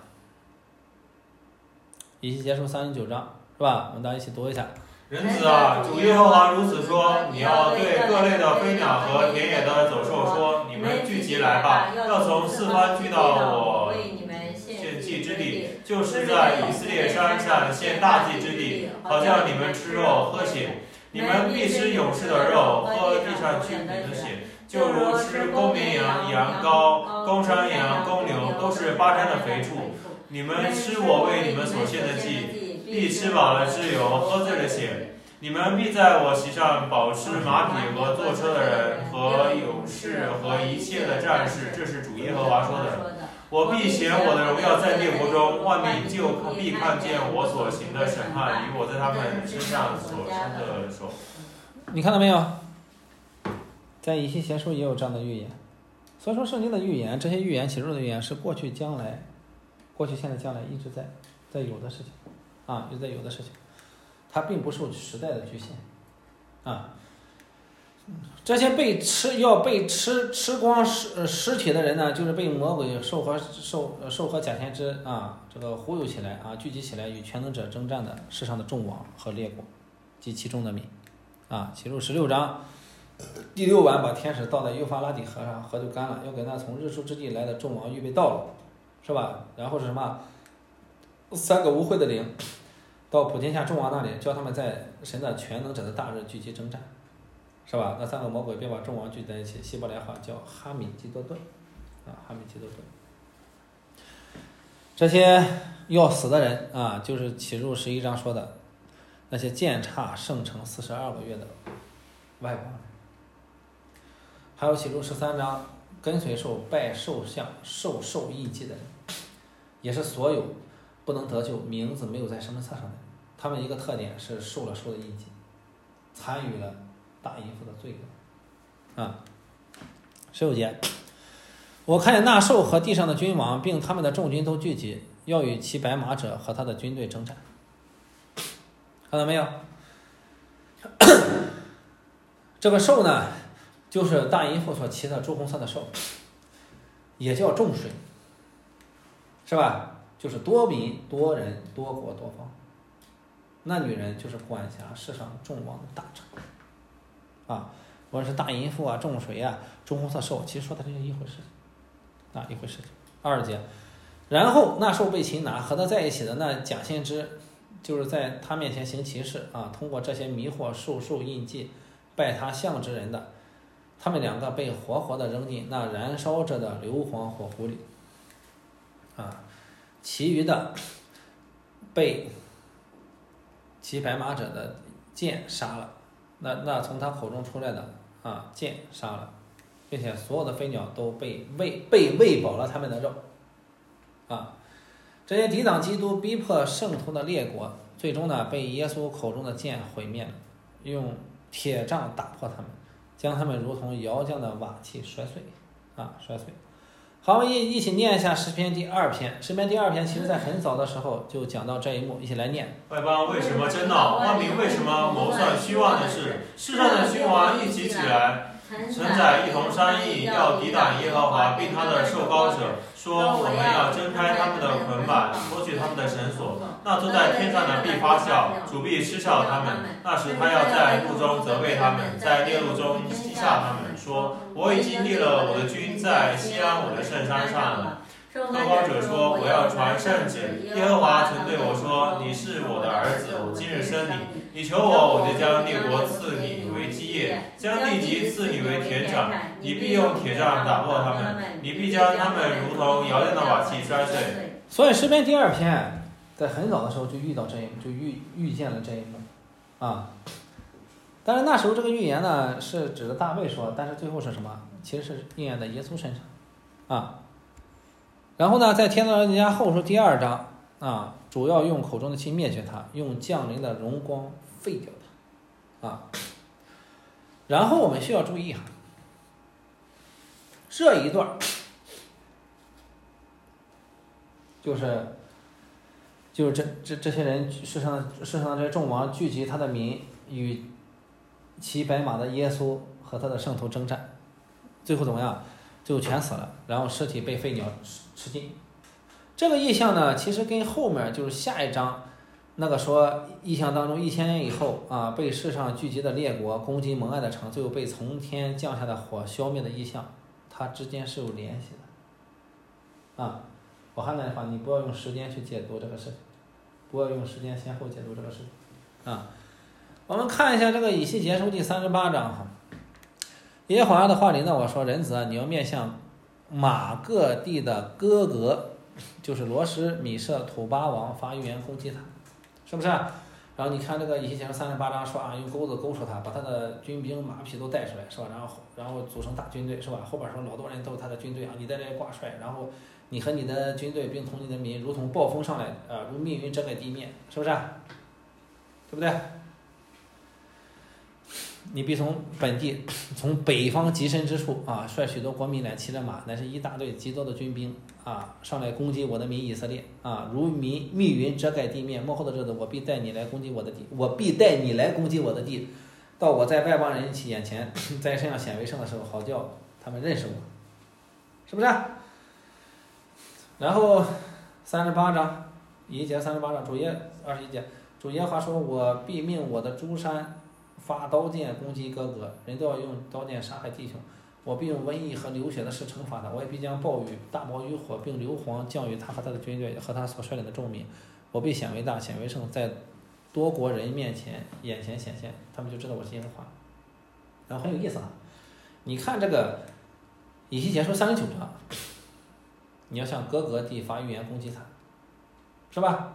一起结束三十九章是吧？我们大家一起读一下。 人子啊，主耶和华如此说：你要对各类的飞鸟和田野的走兽说，你们聚集来吧，要从四方聚到我献祭之地，就是在以色列山上献大祭之地，好叫你们吃肉喝血。你们必吃勇士的肉，喝地上居民的血，就如吃公绵羊、羊羔、公山羊、公牛，都是巴山的肥畜。你们吃我为你们所献的祭，必吃饱了脂油，喝醉了血。你们必在我席上饱吃马匹和坐车的人和勇士和一切的战士。这是主耶和华说的。我必显我的荣耀在列国中，万民就必看见我所行的审判与我在他们身上所伸的手。 你看到没有？在以西结书也有这样的预言。所以说圣经的预言，这些预言启示录的预言是过去将来过去现在将来一直在在有的事情啊，一直在有的事情，它并不受时代的局限啊。 这些被吃要被吃吃光尸尸体的人呢，就是被魔鬼兽和兽兽和假先知啊这个忽悠起来啊，聚集起来与全能者征战的世上的众王和列国及其中的民啊。启示录十六章第六晚，把天使倒在幼发拉底河上，河就干了，要给那从日出之地来的众王预备道路，是吧？然后是什么？三个污秽的灵到普天下众王那里，叫他们在神的全能者的大日聚集征战，是吧？那三个魔鬼便把众王聚在一起，希伯来话叫哈米基多顿啊，哈米基多顿。这些要死的人啊，就是启示录十一章说的那些践踏圣城四十二个月的外邦人。还有启示录十三章跟随兽拜兽像受兽印记的人，也是所有不能得救名字没有在生命册上的人。他们一个特点是受了兽的印记，参与了大淫妇的罪恶啊。十六节，我看见那兽和地上的君王并他们的众军都聚集，要与骑白马者和他的军队征战。看到没有？这个兽呢，就是大淫妇所骑的朱红色的兽，也叫众水，是吧？就是多民多人多国多方。那女人就是管辖世上众王的大臣啊，无论是大淫妇啊、众水啊、朱红色兽，其实说的这是一回事情啊，一回事情。二节，然后那兽被擒拿，和他在一起的那假先知，就是在他面前行奇事啊，通过这些迷惑受受印记拜他像之人的，他们两个被活活的扔进那燃烧着的硫磺火湖里啊，其余的被骑白马者的剑杀了，那那从他口中出来的啊剑杀了，并且所有的飞鸟都被喂被喂饱了他们的肉啊。这些抵挡基督逼迫圣徒的列国，最终呢被耶稣口中的剑毁灭了，用铁杖打破他们，将他们如同窑匠的瓦器摔碎啊摔碎。好，我们一一起念一下诗篇第二篇。诗篇第二篇其实在很早的时候就讲到这一幕，一起来念。 外邦为什么争闹？万民为什么谋算虚妄的事？世上的君王一起起来，承载一同商议，要抵挡耶和华并他的受膏者，说我们要挣开他们的捆绑，脱去他们的绳索。那坐在天上的必发笑，主必嗤笑他们。那时他要在怒中责备他们，在烈怒中击下他们，说我已经立了我的军在西安我的圣山上了。受膏者说我要传圣旨，耶和华曾对我说，你是我的儿子，我今日生你。你求我，我就将列国赐你为基业，将地级赐你为田长。你必用铁杖打破他们，你必将他们如同窑匠的瓦器摔碎。 所以诗篇第二篇在很早的时候就遇到这一幕，就遇遇见了这一幕啊。但是那时候这个预言呢是指的大卫说，但是最后是什么？其实是应验在耶稣身上啊。然后呢，在天路人家后书第二章啊，主要用口中的气灭绝他，用降临的荣光废掉他啊。然后我们需要注意哈，这一段就是就是这这这些人世上世上的这些众王聚集他的民，与骑白马的耶稣和他的圣徒征战，最后怎么样？最后全死了，然后尸体被飞鸟吃尽。这个意象呢，其实跟后面就是下一章那个说意象当中一千年以后啊，被世上聚集的列国攻击蒙爱的城，最后被从天降下的火消灭的意象，它之间是有联系的啊。我还那句话，你不要用时间去解读这个事情，不要用时间先后解读这个事情啊。我们看一下这个以西结书第三十八章哈。耶和华的话临到我说，人子啊，你要面向马各地的哥格，就是罗什米舍土巴王发预言攻击他，是不是？然后你看这个以西结书三十八章说啊，用钩子勾出他，把他的军兵马匹都带出来，是吧？然后然后组成大军队，是吧？后边说老多人都是他的军队啊，你在这里挂帅，然后你和你的军队并同你的民如同暴风上来啊，如密云遮盖地面，是不是？对不对？你必从本地，从北方极深之处啊，率许多国民来，骑着马，乃是一大队极多的军兵啊，上来攻击我的民以色列啊，如密密云遮盖地面。末后的日子，我必带你来攻击我的地，我必带你来攻击我的地， 到我在外邦人眼前在身上显为圣的时候，好叫他们认识我，是不是？然后三十八章一节三十八章主耶二十一节主耶和华说：“我必命我的诸山发刀剑攻击哥哥，人都要用刀剑杀害弟兄。我必用瘟疫和流血的事惩罚他，我也必将暴雨、大暴雨火，并硫磺降于他和他的军队和他所率领的众民。我必显为大，显为圣，在多国人面前眼前显现，他们就知道我是耶和华。”然后很有意思啊，你看这个以西结书三十九章，你要向各个地发预言攻击他，是吧？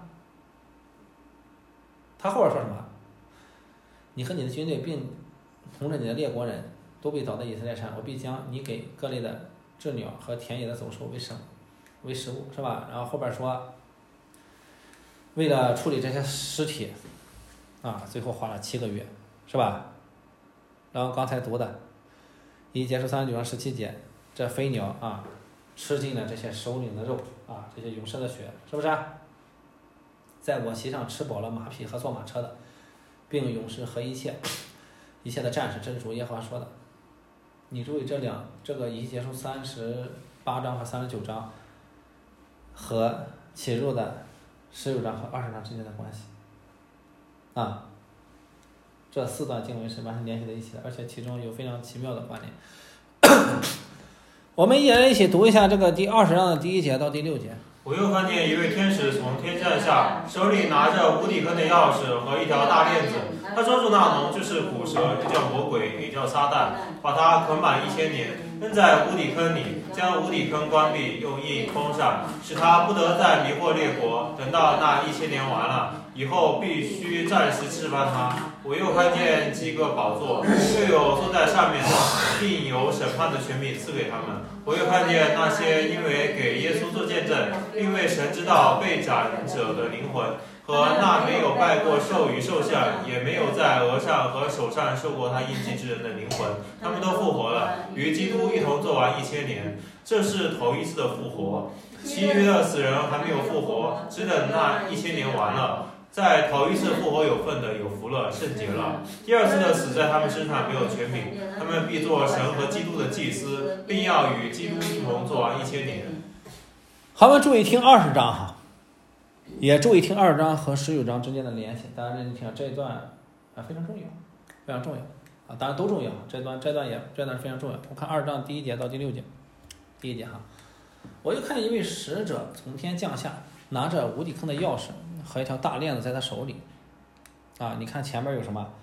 他后边说什么？你和你的军队并同着你的列国人都被倒在以色列山，我必将你给各类的鸷鸟和田野的走兽为生为食物，是吧？然后后边说，为了处理这些尸体，啊，最后花了七个月，是吧？然后刚才读的，一结束三十九章十七节，这飞鸟啊，吃尽了这些首领的肉啊，这些勇士的血，是不是？在我席上吃饱了马匹和坐马车的，并勇士和一切一切的战士，这是主耶和华说的。你注意这两这个一结束三十八章和三十九章和启入的十九章和二十章之间的关系啊。这四段经文是完全联系在一起的，而且其中有非常奇妙的关联。我们一人一起读一下这个第二十章的第一节到第六节。 我又看见一位天使从天降下，手里拿着无底坑的钥匙和一条大链子。他抓住那龙，就是古蛇，也叫魔鬼，也叫撒旦，把他捆满一千年，扔在无底坑里，将无底坑关闭，用印封上，使他不得再迷惑列国。等到那一千年完了以后，必须暂时置办他。我又看见几个宝座，又有坐在上面的，并有审判的权柄赐给他们。我又看见那些因为给耶稣做见证，并为神之道被斩者的灵魂，和那没有拜过兽与兽像，也没有在额上和手上受过他印记之人的灵魂，他们都复活了，与基督一同做完一千年。这是头一次的复活，其余的死人还没有复活，只等那一千年完了。在头一次复活有份的有福了，圣洁了。第二次的死在他们身上没有权柄，他们必做神和基督的祭司，并要与基督一同做完一千年。 好，我们注意听二十章哈，也注意听二十章和十九章之间的联系。大家认真听这一段啊，非常重要，非常重要啊，当然都重要。这段这段也这段非常重要。我看二十章第一节到第六节，第一节哈，我又看见一位使者从天降下，拿着无底坑的钥匙和一条大链子在他手里，啊，你看前面有什么？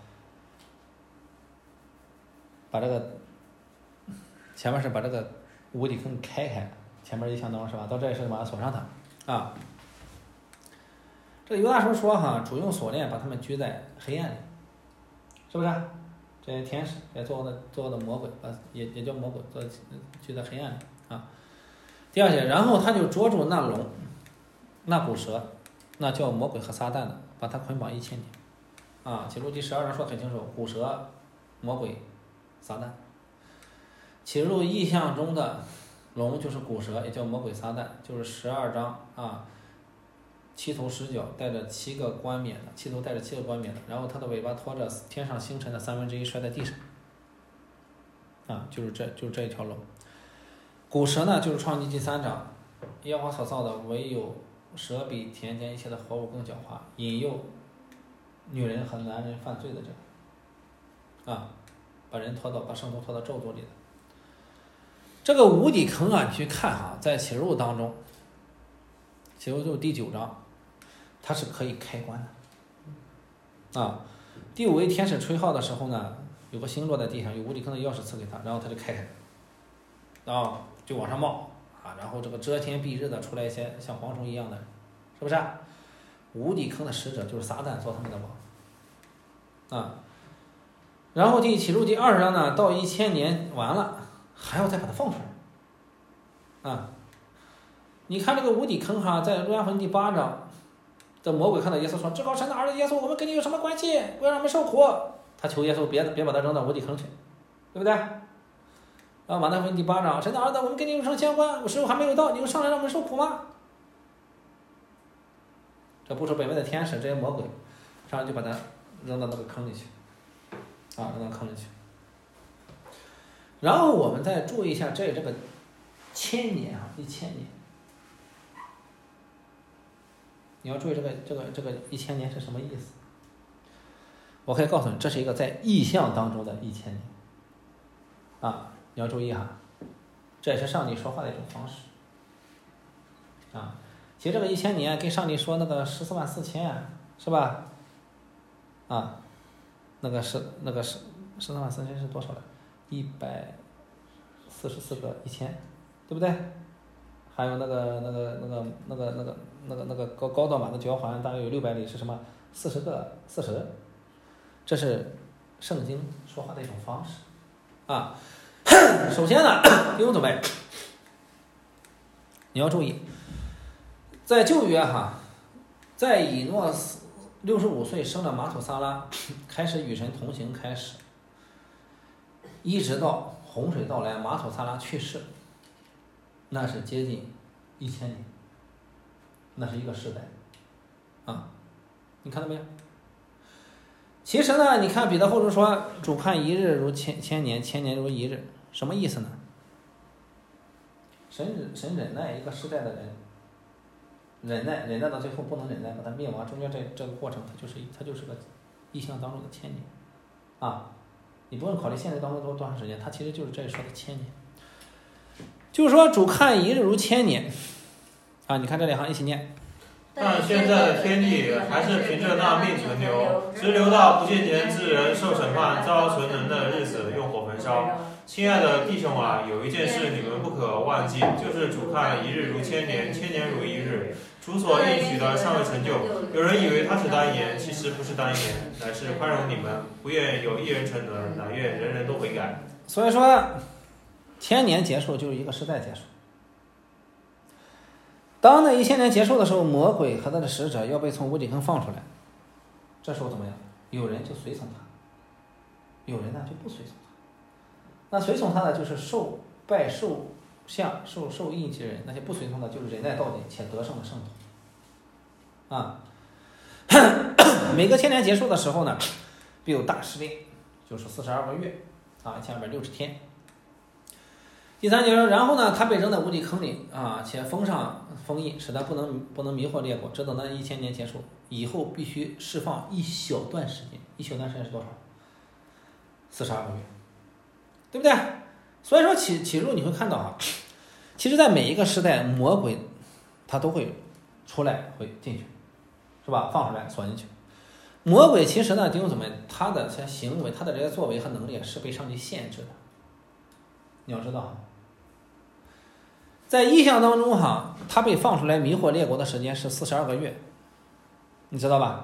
把这个前面是把这个无底坑开开，前面一箱灯是吧？到这里是把它锁上它，啊。这个犹大书说哈，主用锁链把他们拘在黑暗里，是不是？这些天使也做的做的魔鬼，把也也叫魔鬼，做拘在黑暗里啊。第二节，然后他就捉住那龙，那古蛇。那叫魔鬼和撒旦的，把他捆绑一千年，啊，启示录第十二章说得很清楚，古蛇、魔鬼、撒旦。启示录意象中的龙就是古蛇，也叫魔鬼撒旦，就是十二章啊，七头十角，带着七个冠冕的，七头带着七个冠冕的，然后它的尾巴拖着天上星辰的三分之一摔在地上，啊，就是这就是这一条龙。古蛇呢，就是创世记第三章，耶和华所造的，唯有蛇比田间一切的活物更狡猾，引诱女人和男人犯罪的这个，啊，把人拖到把圣徒拖到咒诅里的。这个无底坑啊，你去看哈，在启示录当中，启示录第九章，它是可以开关的，啊，第五位天使吹号的时候呢，有个星落在地上，有无底坑的钥匙赐给他，然后他就开开，然后就往上冒。啊，然后这个遮天蔽日的出来一些像蝗虫一样的，是不是？无底坑的使者就是撒旦做他们的王，啊。然后第启示录第二十章呢，到一千年完了，还要再把它放出来，啊。你看这个无底坑哈，在路加福音第八章，这魔鬼看到耶稣说：“至高神的儿子耶稣，我们跟你有什么关系？不要让我们受苦。”他求耶稣别别把他扔到无底坑去，对不对？啊，马太福音第八章，神的儿子，我们跟你有什么相关？我时候还没有到，你又上来让我们受苦吗？这不是北面的天使，这些魔鬼，上来就把他扔到那个坑里去， 啊，扔到坑里去。然后我们再注意一下这这个千年啊，一千年。你要注意这个这个这个一千年是什么意思？我可以告诉你，这是一个在意象当中的一千年。啊，你要注意哈，这也是上帝说话的一种方式。啊，其实这个一千年跟上帝说那个十四万四千，是吧？啊，那个是那个是十四万四千是多少了？一百四十四个一千，对不对？还有那个那个那个那个那个那个那个高高端版的交环大约有六百里，是什么？四十个四十，这是圣经说话的一种方式啊。首先呢，弟兄姊妹，你要注意，在旧约哈，在以诺六十五岁生了马土撒拉，开始与神同行开始，一直到洪水到来，马土撒拉去世，那是接近一千年，那是一个时代啊，你看到没有？其实呢，你看彼得后书说，主看一日如千千年，千年如一日，什么意思呢？神神忍耐一个时代的人，忍耐忍耐到最后不能忍耐，把他灭亡，中间这这个过程，它就是它就是个意象当中的千年啊。你不用考虑现在当中多多长时间，它其实就是这里说的千年。就是说主看一日如千年啊，你看这两行一起念。 但现在的天地还是凭着那命存留，直留到不见年之人受审判、遭存人的日子，用火焚烧。亲爱的弟兄啊，有一件事你们不可忘记，就是主看一日如千年，千年如一日。主所应许的尚未成就。有人以为他是单言，其实不是单言，乃是宽容你们，不愿有一人沉沦，乃愿人人都悔改。 所以说，千年结束就是一个时代结束。当那一千年结束的时候，魔鬼和他的使者要被从无底坑放出来，这时候怎么样？有人就随从他，有人呢就不随从他。那随从他的就是受拜受像受受印记人，那些不随从的就是忍耐到底且得胜的圣徒啊。每个千年结束的时候呢，必有大试炼，就是四十二个月啊，一千二百六十天。第三节说，然后呢，他被扔在无底坑里啊，且封上封印，使他不能不能迷惑列国，直到那一千年结束以后，必须释放一小段时间，一小段时间是多少？四十二个月，对不对？所以说起起初你会看到哈，其实在每一个时代，魔鬼他都会出来会进去，是吧？放出来锁进去。魔鬼其实呢，弟兄姊妹，他的些行为，他的这些作为和能力是被上帝限制的，你要知道。在异象当中哈，他被放出来迷惑列国的时间是四十二个月，你知道吧？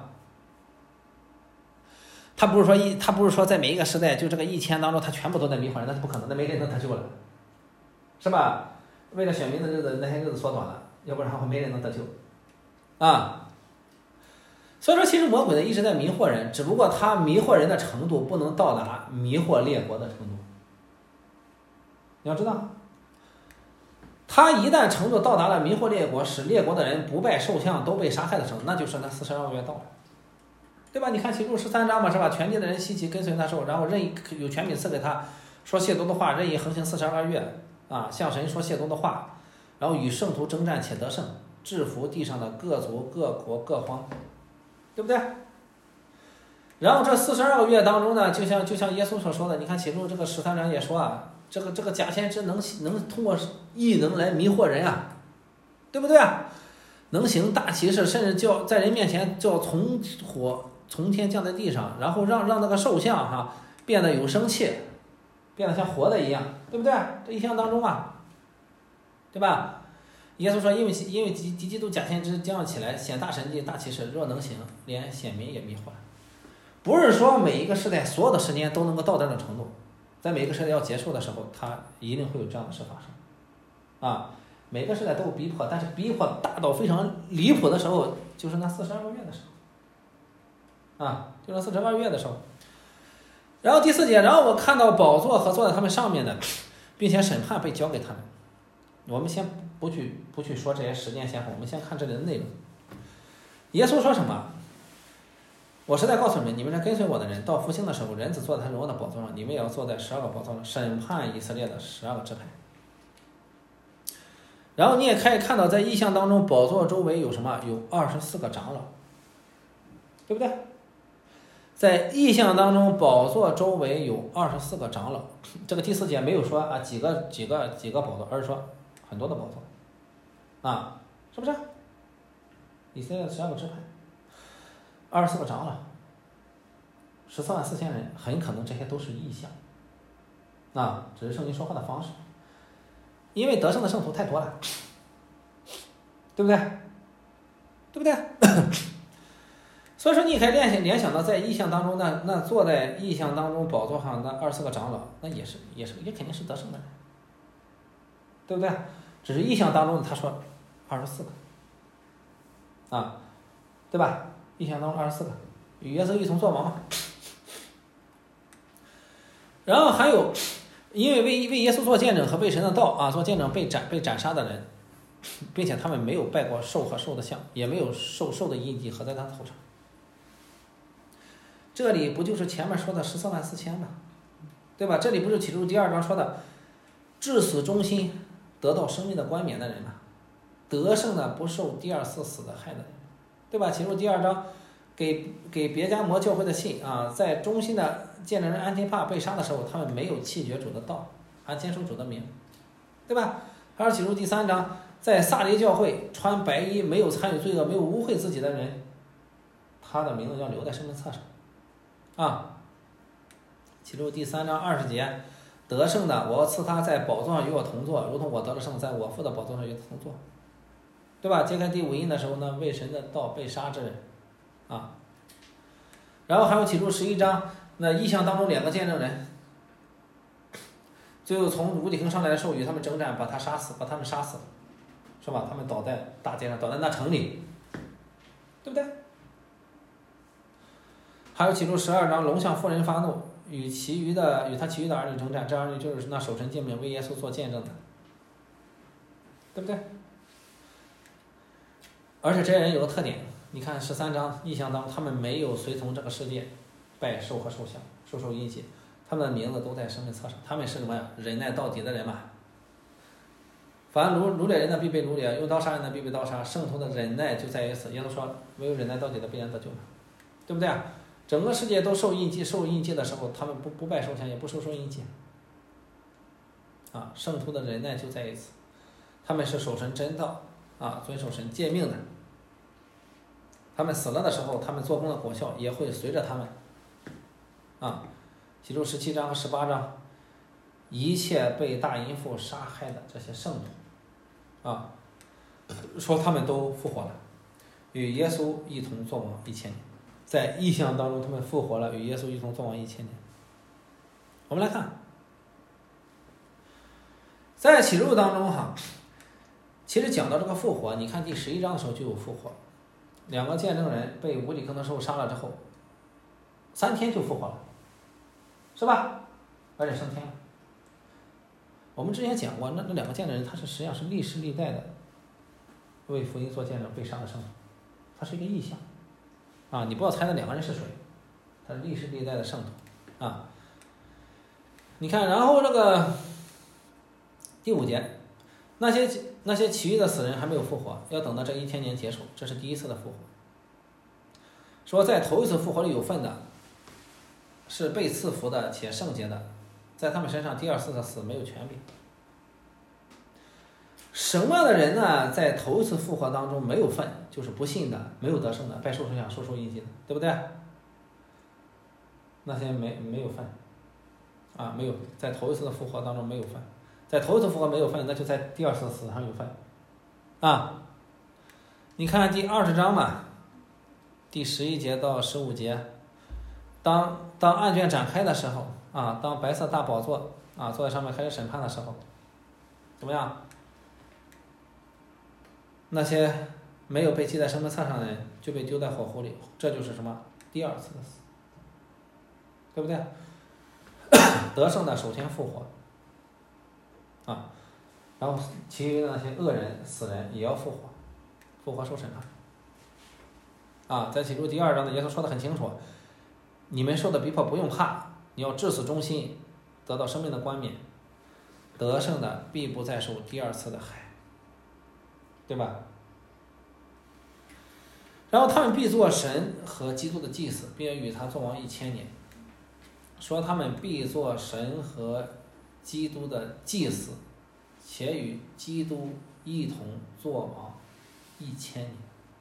他不是说一，他不是说在每一个时代就这个一千当中，他全部都在迷惑人，那是不可能，那没人能得救了，是吧？为了选民的日子，那些日子缩短了，要不然会没人能得救啊。所以说，其实魔鬼呢一直在迷惑人，只不过他迷惑人的程度不能到达迷惑列国的程度，你要知道。他一旦程度到达了迷惑列国，使列国的人不拜兽像都被杀害的程度，那就是那四十二个月到了，对吧？你看启示录十三章嘛，是吧？全地的人稀奇跟随那兽，然后任意有权柄赐给他，说亵渎的话，任意横行四十二个月啊，向神说亵渎的话，然后与圣徒征战且得胜，制服地上的各族各国各荒，对不对？然后这四十二个月当中呢，就像就像耶稣所说的，你看启示录这个十三章也说啊。这个这个假先知能能通过异能来迷惑人啊，对不对啊？能行大奇事，甚至叫在人面前叫从火从天降在地上，然后让让那个兽像哈、啊、变得有生气，变得像活的一样，对不对？这一象当中啊，对吧？耶稣说，因为因为敌敌基督假先知将要起来显大神迹大奇事，若能行，连显民也迷惑了。不是说每一个时代所有的时间都能够到这种程度。在每个时代要结束的时候，它一定会有这样的事发生，啊，每个时代都有逼迫，但是逼迫大到非常离谱的时候，就是那四十二个月的时候，啊，就是那四十二个月的时候。然后第四节，然后我看到宝座和坐在他们上面的，并且审判被交给他们。我们先不去不去说这些时间先后，我们先看这里的内容。耶稣说什么？ 我是在告诉你们，你们是跟随我的人，到复兴的时候，人子坐在他荣耀的宝座上，你们也要坐在十二个宝座上，审判以色列的十二个支派。然后你也可以看到，在异象当中，宝座周围有什么？有二十四个长老，对不对？在异象当中，宝座周围有二十四个长老。这个第四节没有说啊几个几个几个宝座，而是说很多的宝座，啊，是不是？以色列的十二个支派，二十四个长老，十四万四千人，很可能这些都是异象，啊，只是圣经说话的方式。因为得胜的圣徒太多了，对不对？对不对？所以说，你也可以联想联想到，在异象当中，那那坐在异象当中宝座上的二十四个长老，那也是也是也肯定是得胜的人，对不对？只是异象当中他说二十四个，啊，对吧？异象当中二十四个，与耶稣一同作王嘛。然后还有。因为为为耶稣做见证和为神的道啊做见证被斩被斩杀的人，并且他们没有拜过兽和兽的像，也没有兽兽的印记合在他头上。这里不就是前面说的十四万四千吗？对吧？这里不是启示录第二章说的，至死忠心得到生命的冠冕的人吗？得胜的不受第二次死的害的人，对吧？启示录第二章给给别迦摩教会的信啊，在忠心的见证人安提帕被杀的时候，他们没有弃绝主的道，还坚守主的名，对吧？还有启示录第三章，在撒狄教会穿白衣没有参与罪恶没有污秽自己的人，他的名字要留在生命册上啊。启示录第三章二十节，得胜的我要赐他在宝座上与我同坐，如同我得了胜在我父的宝座上与他同坐，对吧？揭开第五印的时候呢，为神的道被杀之人啊。然后还有启示录十一章，那异象当中两个见证人，最后从无底坑上来的兽与他们征战，把他杀死，把他们杀死了，是吧？他们倒在大街上，倒在那城里，对不对？还有启示录十二章，龙向妇人发怒，与其余的与他其余的儿女征战，这儿女就是那守神诫命为耶稣做见证的，对不对？而且这些人有个特点，你看十三章异象当中，他们没有随从这个世界拜兽和兽像、受受印记，他们的名字都在生命册上。他们是什么呀？忍耐到底的人嘛。凡掳掳掠人的必被掳掠，用刀杀人的必被刀杀。圣徒的忍耐就在于此。耶稣说，没有忍耐到底的必然得救嘛，对不对啊？整个世界都受印记，受印记的时候，他们不不拜兽像，也不受受印记。啊，圣徒的忍耐就在于此。他们是守神真道啊，遵守神诫命的。他们死了的时候，他们做工的果效也会随着他们。啊，启示录十七章和十八章，一切被大淫妇杀害的这些圣徒，啊，说他们都复活了，与耶稣一同作王一千年。在异象当中，他们复活了，与耶稣一同作王一千年。我们来看，在启示录当中哈，其实讲到这个复活，你看第十一章的时候就有复活。两个见证人被无底坑的兽杀了之后，三天就复活了，是吧？而且升天了。我们之前讲过，那那两个见证人，他是实际上是历世历代的为福音做见证被杀的圣徒，他是一个异象啊！你不要猜那两个人是谁，他是历世历代的圣徒啊！你看，然后这个第五节。那些那些其余的死人还没有复活，要等到这一千年结束，这是第一次的复活。说在头一次复活里有份的，是被赐福的且圣洁的，在他们身上第二次的死没有权柄。什么样的人呢？在头一次复活当中没有份，就是不信的，没有得胜的，拜兽兽像、受受印记的，对不对？那些没没有份，啊，没有在头一次的复活当中没有份。在头一次复活没有份，那就在第二次死上有份，啊！你看第二十章嘛，第十一节到十五节，当当案卷展开的时候，啊，当白色大宝座啊坐在上面开始审判的时候，怎么样？那些没有被记在生命册上的人就被丢在火湖里，这就是什么？第二次的死，对不对？得胜的首先复活。啊，然后其余的那些恶人、死人也要复活，复活受审判。 啊，在启示录第二章的耶稣说的很清楚，你们受的逼迫不用怕，你要至死忠心，得到生命的冠冕，得胜的必不再受第二次的害，对吧？然后他们必做神和基督的祭司，并与他作王一千年。说他们必做神和基督的祭司，且与基督一同作王一千年。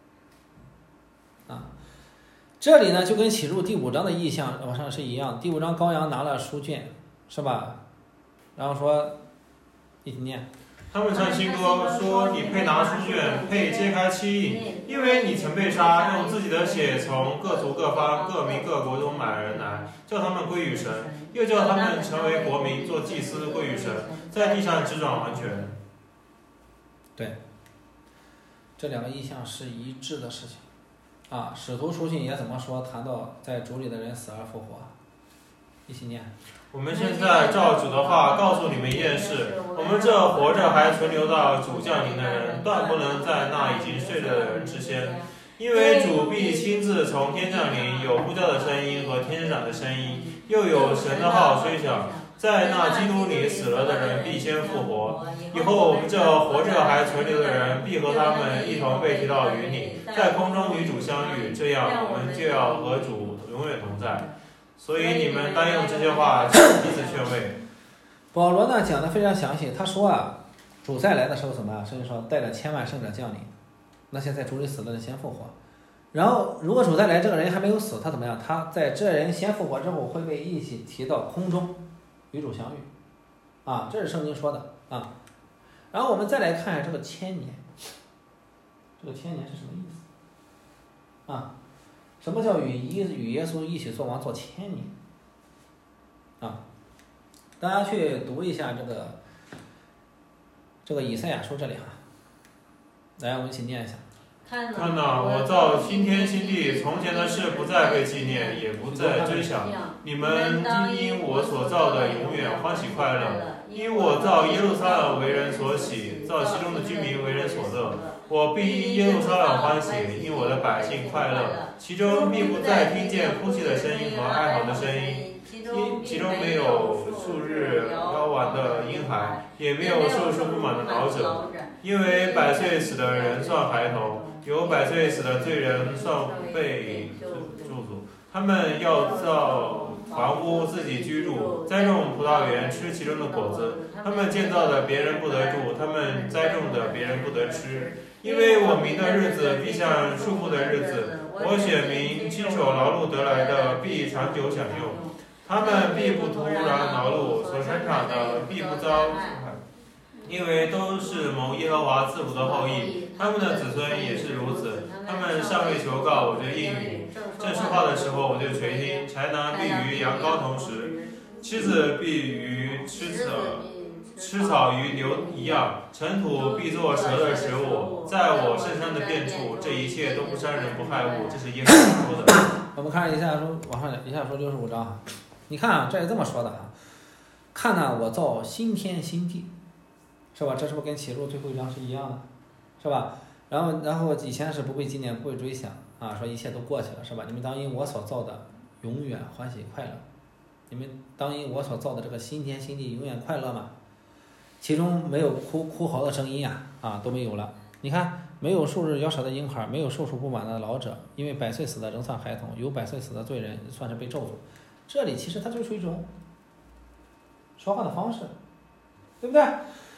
啊，这里呢就跟启示录第五章的意象往上是一样。第五章羔羊拿了书卷，是吧？然后说，一起念。 他们唱新歌说：“你配拿书卷，配揭开七印，因为你曾被杀，用自己的血从各族各方各民各国中买人来，叫他们归于神，又叫他们成为国民，做祭司归于神，在地上执掌完全。” 对，这两个意象是一致的事情啊。使徒书信也怎么说？谈到在主里的人死而复活，一起念。 我们现在照主的话告诉你们一件事：我们这活着还存留到主降临的人，断不能在那已经睡了的人之先，因为主必亲自从天降临，有呼叫的声音和天长的声音，又有神的号吹响，在那基督里死了的人必先复活。以后我们这活着还存留的人，必和他们一同被提到云里，在空中与主相遇，这样我们就要和主永远同在。所以你们单用这些话彼此劝慰。 保罗呢讲的非常详细，他说啊，主再来的时候怎么样？甚至说带着千万圣者降临，那些在主里死的人先复活。然后如果主再来，这个人还没有死，他怎么样？他在这人先复活之后，会被一起提到空中与主相遇，啊，这是圣经说的啊。然后我们再来看这个千年，这个千年是什么意思？啊？什么叫与与耶稣一起做王做千年？啊，大家去读一下这个这个以赛亚书这里哈，来我们一起念一下。 看哪，我造新天新地，从前的事不再被纪念，也不再追想。你们应因我所造的永远欢喜快乐，因我造耶路撒冷为人所喜，造其中的居民为人所乐。我必因耶路撒冷欢喜，因我的百姓快乐，其中必不再听见哭泣的声音和哀嚎的声音，因其中没有数日夭亡的婴孩，也没有寿数不满的老者，因为百岁死的人算孩童，有百岁死的罪人算被咒诅。他们要造房屋自己居住，栽种葡萄园吃其中的果子。他们建造的别人不得住，他们栽种的别人不得吃。因为我民的日子必像束缚的日子，我选民亲手劳碌得来的必长久享用。他们必不突然劳碌，所生产的必不遭害，因为都是蒙耶和华赐福的后裔，他们的子孙也是如此。他们尚未求告，我就应允；正说话的时候，我就垂听。豺狼必与羊羔同食，妻子必与吃草吃草与牛一样，尘土必作蛇的食物。在我圣山的遍处，这一切都不伤人不害物。这是耶和华说的。 我们看一下说，往上一下说六十五章，你看啊，这是这么说的啊。看呐，我造新天新地，是吧？这是不是跟启示录最后一章是一样的，是吧？然后，然后以前是不被纪念，不被追想啊，说一切都过去了，是吧？你们当因我所造的永远欢喜快乐，你们当因我所造的这个新天新地永远快乐嘛？其中没有哭哭嚎的声音呀，啊，都没有了。你看，没有数日夭折的婴孩，没有寿数不满的老者，因为百岁死的仍算孩童，有百岁死的罪人算是被咒诅。这里其实它就是一种说话的方式，对不对？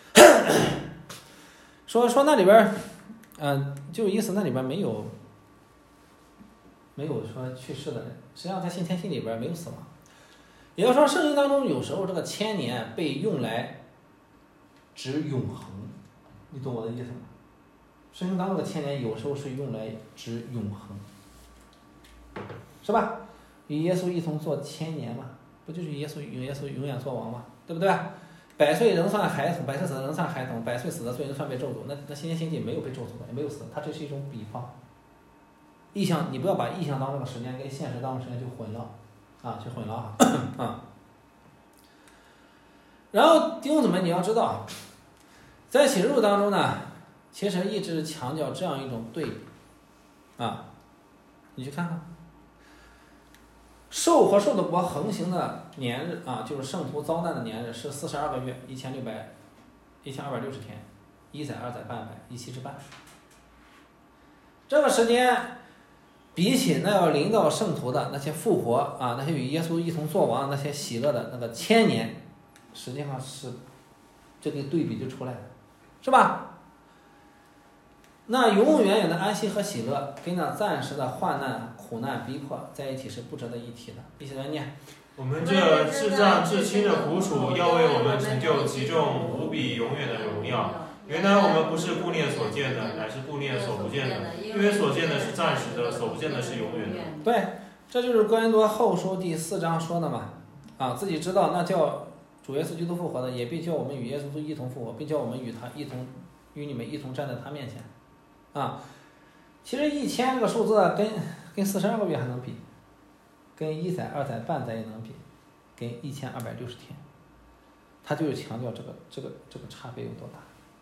说说那里边，嗯、呃，就意思那里边没有没有说去世的人，实际上在新天新里边没有死亡。也就是说，圣经当中有时候这个千年被用来指永恒，你懂我的意思吗？圣经当中的千年有时候是用来指永恒，是吧？与耶稣一同做千年嘛，不就是耶稣与耶稣永远做王嘛，对不对？百岁仍算孩童，百岁死的仍算孩童，百岁死的罪人算被咒诅。那那新天新地没有被咒诅的，也没有死，它这是一种比方。意象，你不要把意象当中的时间跟现实当中的时间就混了啊，去混了哈啊。然后弟兄姊妹，你要知道，在启示录当中呢，其实一直强调这样一种对比啊， 你去看看。兽和兽的国横行的年日啊，就是圣徒遭难的年日是四十二个月，一千六百，一千二百六十天，一载二载半百，一七之半。这个时间，比起那要临到圣徒的那些复活啊，那些与耶稣一同作王那些喜乐的那个千年，实际上是这个对比就出来了，是吧？那永永远远的安息和喜乐，跟那暂时的患难、苦难、逼迫在一起是不值得一提的。一起来念。 我们这至暂至轻的苦楚，要为我们成就极重无比永远的荣耀。原来我们不是顾念所见的，乃是顾念所不见的，因为所见的是暂时的，所不见的是永远的。 对，这就是哥林多后书第四章说的嘛。啊，自己知道那叫主耶稣基督复活的，也必叫我们与耶稣一同复活，并叫我们与他一同与你们一同站在他面前。啊，其实一千这个数字跟跟四十二个月还能比，跟一载、二载、半载也能比，跟一千二百六十天，他就是强调这个这个这个差别有多大。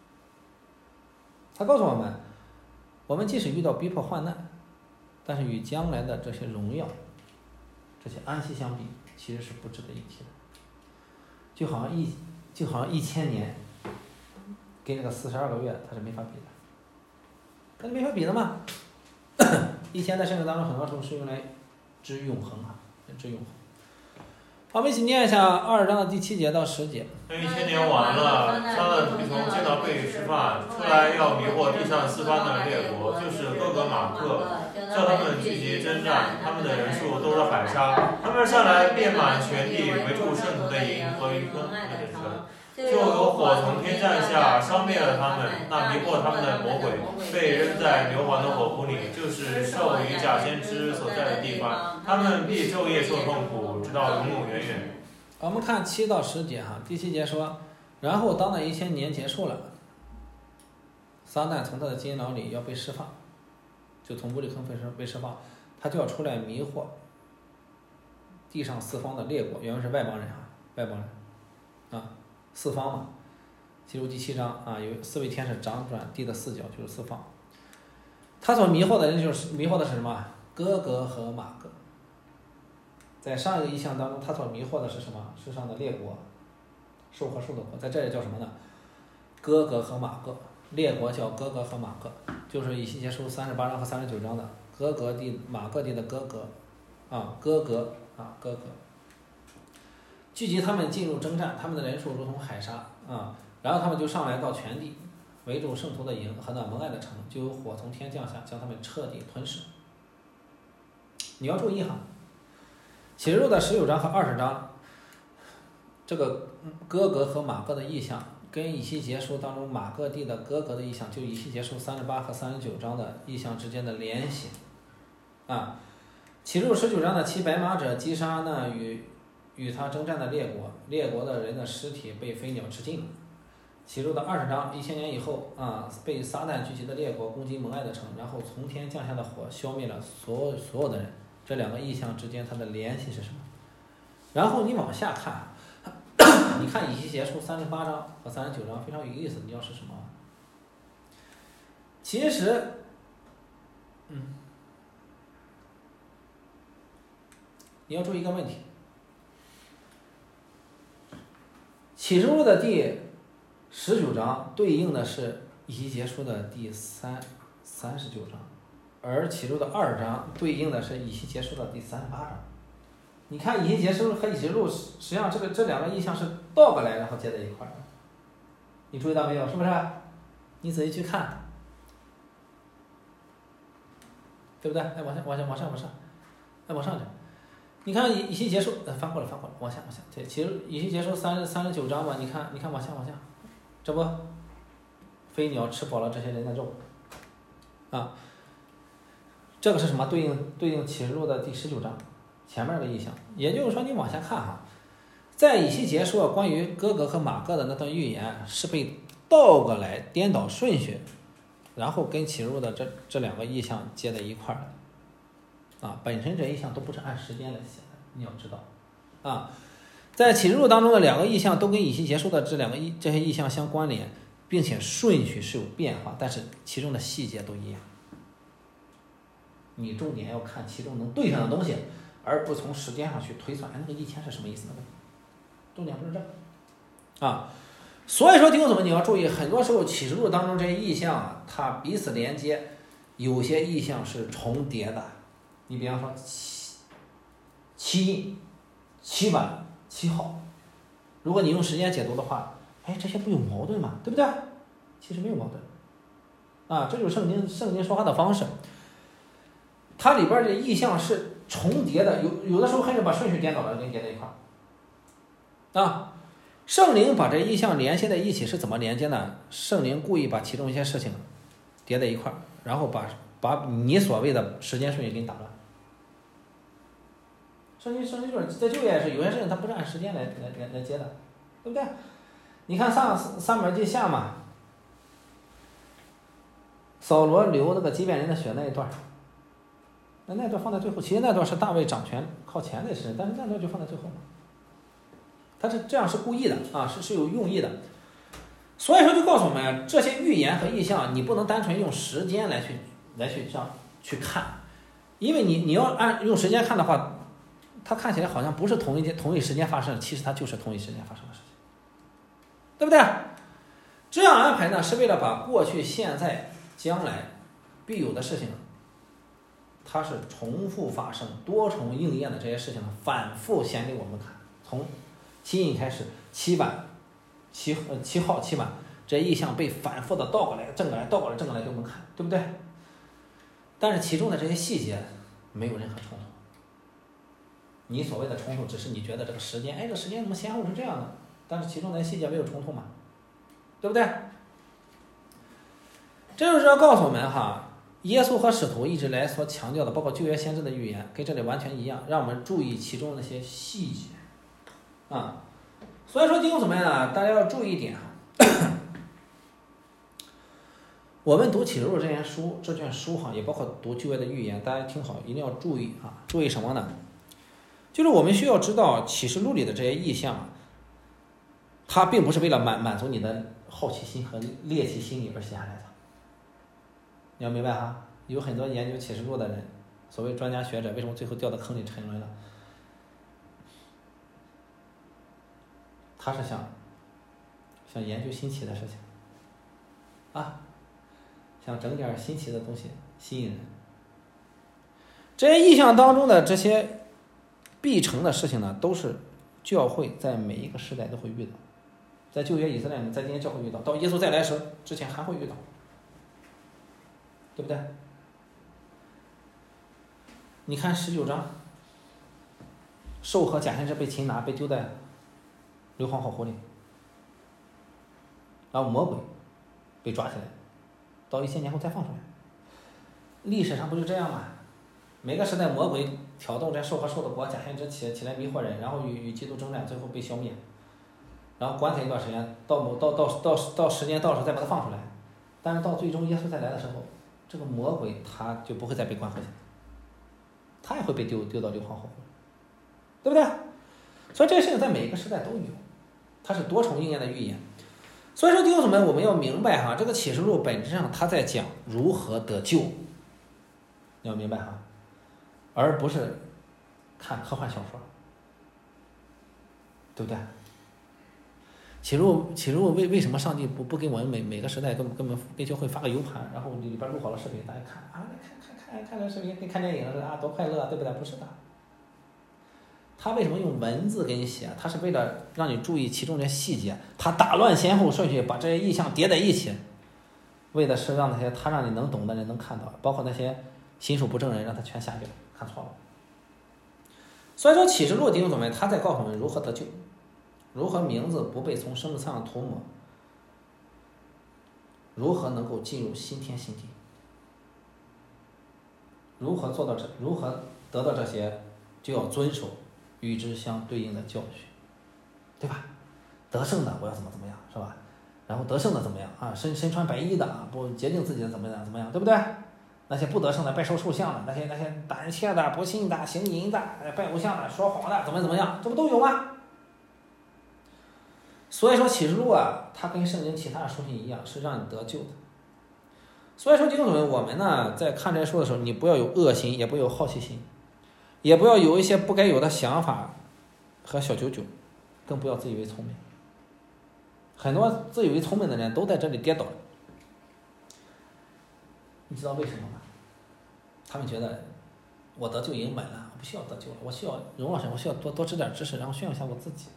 他告诉我们，我们即使遇到逼迫患难，但是与将来的这些荣耀、这些安息相比，其实是不值得一提的。就好像一就好像一千年，跟这个四十二个月，它是没法比的。那没法比的嘛。一千在圣经当中很多时候是用来指永恒啊，指永恒。好，我们一起念一下二十章的第七节到十节。 那一千年完了，撒旦必从监牢被释放出来，要迷惑地上四方的列国，就是各个马克，叫他们聚集征战，他们的人数都是海沙，他们上来遍满全地，围住圣徒的营和渔坑那个城。就有火从天降下，烧灭了他们。那迷惑他们的魔鬼被扔在硫磺的火湖里，就是兽与假先知所在的地方。他们必昼夜受痛苦，直到永永远远。 我们看七到十节哈，第七节说，然后当那一千年结束了，撒旦从他的监牢里要被释放，就从无里坑被释被释放，他就要出来迷惑地上四方的列国，原文是外邦人啊，外邦人啊。四方嘛，记录第七章啊，有四位天使掌转地的四角，就是四方。他所迷惑的人就是迷惑的是什么？哥格和马各。在上一个意象当中，他所迷惑的是什么？世上的列国，兽和兽的国，在这里叫什么呢？哥格和马各。列国叫哥格和马各，就是以西结书三十八章和三十九章的哥格地、马各地的哥格啊，哥格啊，哥格。聚集他们进入征战，他们的人数如同海沙啊，然后他们就上来到全地，围住圣徒的营和那蒙爱的城，就有火从天降下，将他们彻底吞噬。你要注意哈，启示录的十九章和二十章，这个哥格和马各的意象，跟以西结书当中马各地的哥格的意象，就以西结书三十八和三十九章的意象之间的联系啊。启示录十九章的骑白马者击杀那与与他征战的列国，列国的人的尸体被飞鸟吃尽了。启示录的二十章，一千年以后啊，被撒旦聚集的列国攻击蒙爱的城，然后从天降下的火消灭了所有所有的人。这两个意象之间它的联系是什么？然后你往下看，你看以西结书三十八章和三十九章非常有意思，你知道是什么？其实，嗯，你要注意一个问题。启示录的第十九章对应的是以西结书的第三三十九章，而启示录的二十章对应的是以西结书的第三十八章。你看以西结书和以西结录，实际上这个这两个意象是倒过来然后接在一块儿的，你注意到没有？是不是？你仔细去看，对不对？哎，往下往下往上往上，哎，往上去。你看以以西结书，呃，翻过来翻过来，往下往下，对，其实以西结书三十三十九章嘛，你看你看往下往下，这不，飞鸟吃饱了这些人的肉，啊，这个是什么？对应对应启示录的第十九章前面的意象，也就是说你往下看哈，在以西结书关于哥格和马各的那段预言是被倒过来颠倒顺序，然后跟启示录的这这两个意象接在一块儿的。啊，本身这一项都不是按时间来写的，你要知道，啊，在启示录当中的两个意象都跟以西结书的这两个意这些意象相关联，并且顺序是有变化，但是其中的细节都一样。 你重点要看其中能对上的东西，而不从时间上去推算，哎，那个一千是什么意思？那个重点不是这个啊。所以说弟兄姊妹你要注意，很多时候启示录当中这些意象啊，它彼此连接，有些意象是重叠的。你比方说七七印、七晚、七号，如果你用时间解读的话，哎，这些不有矛盾吗？对不对？其实没有矛盾啊，这就是圣经圣经说话的方式。它里边的意象是重叠的，有有的时候甚至把顺序颠倒了，给你叠在一块儿啊。圣灵把这意象连接在一起是怎么连接呢？圣灵故意把其中一些事情叠在一块儿，然后把把你所谓的时间顺序给你打乱。圣经圣经就是在旧约也是有些事情它不是按时间来来来来接的，对不对？你看撒撒母耳记下嘛，扫罗流那个基遍人的血那一段，那那段放在最后，其实那段是大卫掌权靠前的事，但是那段就放在最后嘛。他是这样是故意的啊，是是有用意的。所以说就告诉我们，这些预言和意象，你不能单纯用时间来去来去这样去看，因为你你要按用时间看的话，它看起来好像不是同一天同一时间发生，其实它就是同一时间发生的事情，对不对？这样安排呢，是为了把过去、现在、将来必有的事情，它是重复发生、多重应验的这些事情，反复显给我们看，从七印开始，七晚、七呃七号、七晚，这意象被反复的倒过来、正过来、倒过来、正过来给我们看，对不对？但是其中的这些细节没有任何冲突。你所谓的冲突，只是你觉得这个时间，哎，这时间怎么先后是这样的？但是其中的细节没有冲突嘛，对不对？这就是要告诉我们哈，耶稣和使徒一直来所强调的，包括旧约先知的预言，跟这里完全一样，让我们注意其中的那些细节。啊，所以说弟兄姊妹呢，大家要注意一点哈。我们读启示录这卷书，这卷书哈，也包括读旧约的预言，大家听好，一定要注意啊！注意什么呢？就是我们需要知道启示录里的这些意象，它并不是为了满满足你的好奇心和猎奇心理而写下来的。你要明白哈，有很多研究启示录的人，所谓专家学者，为什么最后掉到坑里沉沦了？他是想想研究新奇的事情啊，想整点新奇的东西吸引人。这些意象当中的这些必成的事情呢，都是教会在每一个时代都会遇到，在旧约以色列人，在今天教会遇到，到耶稣再来时之前还会遇到，对不对？你看十九章，兽和假先知被擒拿，被丢在硫磺火湖里，然后魔鬼被抓起来，到一千年后再放出来。历史上不就这样吗？每个时代魔鬼挑动这兽和兽的国，假先知起起来迷惑人，然后与与基督征战，最后被消灭，然后关他一段时间，到某到到到到时间到时候再把他放出来。但是到最终耶稣再来的时候，这个魔鬼他就不会再被关回去，他也会被丢丢到硫磺火湖，对不对？所以这些事情在每一个时代都有，它是多重应验的预言。所以说弟兄姊妹，我们要明白哈，这个启示录本质上它在讲如何得救，你要明白哈，而不是看科幻小说，对不对？启示录启示录为为什么上帝不不给我们每每个时代给给我们给教会发个 U 盘，然后里边录好了视频，大家看啊，看看看看这视频跟看电影似的啊，多快乐，对不对？不是的。他为什么用文字给你写？他是为了让你注意其中的细节，他打乱先后顺序，把这些意象叠在一起，为的是让那些他让你能懂的人能看到，包括那些心术不正人，让他全瞎掉，看错了。所以说启示录弟兄姊妹，他在告诉我们如何得救，如何名字不被从生命册上涂抹，如何能够进入新天新地，如何做到这，如何得到这些，就要遵守与之相对应的教训，对吧？得胜的我要怎么怎么样，是吧？然后得胜的怎么样啊？身身穿白衣的啊，不洁净自己的怎么样怎么样，对不对？那些不得胜的、拜兽兽像的，那些那些胆怯的、不信的、行淫的、拜偶像的、说谎的，怎么怎么样，这不都有吗？所以说启示录啊，它跟圣经其他的书信一样，是让你得救的。 所以说弟兄姊妹，我们呢在看这些书的时候，你不要有恶心，也不要有好奇心，也不要有一些不该有的想法和小九九，更不要自以为聪明。很多自以为聪明的人都在这里跌倒了。你知道为什么吗？他们觉得我得救已经满了，我不需要得救了，我需要荣耀神，我需要多多知点知识，然后炫耀一下我自己。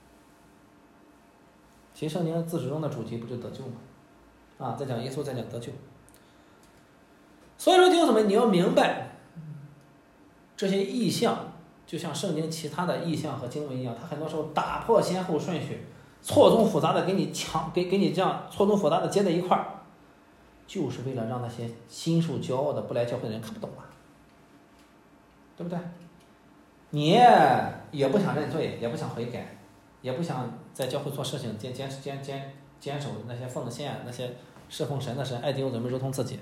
其实圣经自始终的主题不就得救吗？啊，在讲耶稣，在讲得救。所以说弟兄姊妹，你要明白这些意象就像圣经其他的意象和经文一样，它很多时候打破先后顺序，错综复杂的给你抢给给你这样错综复杂的接在一块儿，就是为了让那些心术骄傲的不来教会的人看不懂啊，对不对？你也不想认罪，也不想悔改，也不想在教会做事情，坚坚坚坚坚守那些奉献，那些侍奉神的神，爱弟兄姊妹如同自己，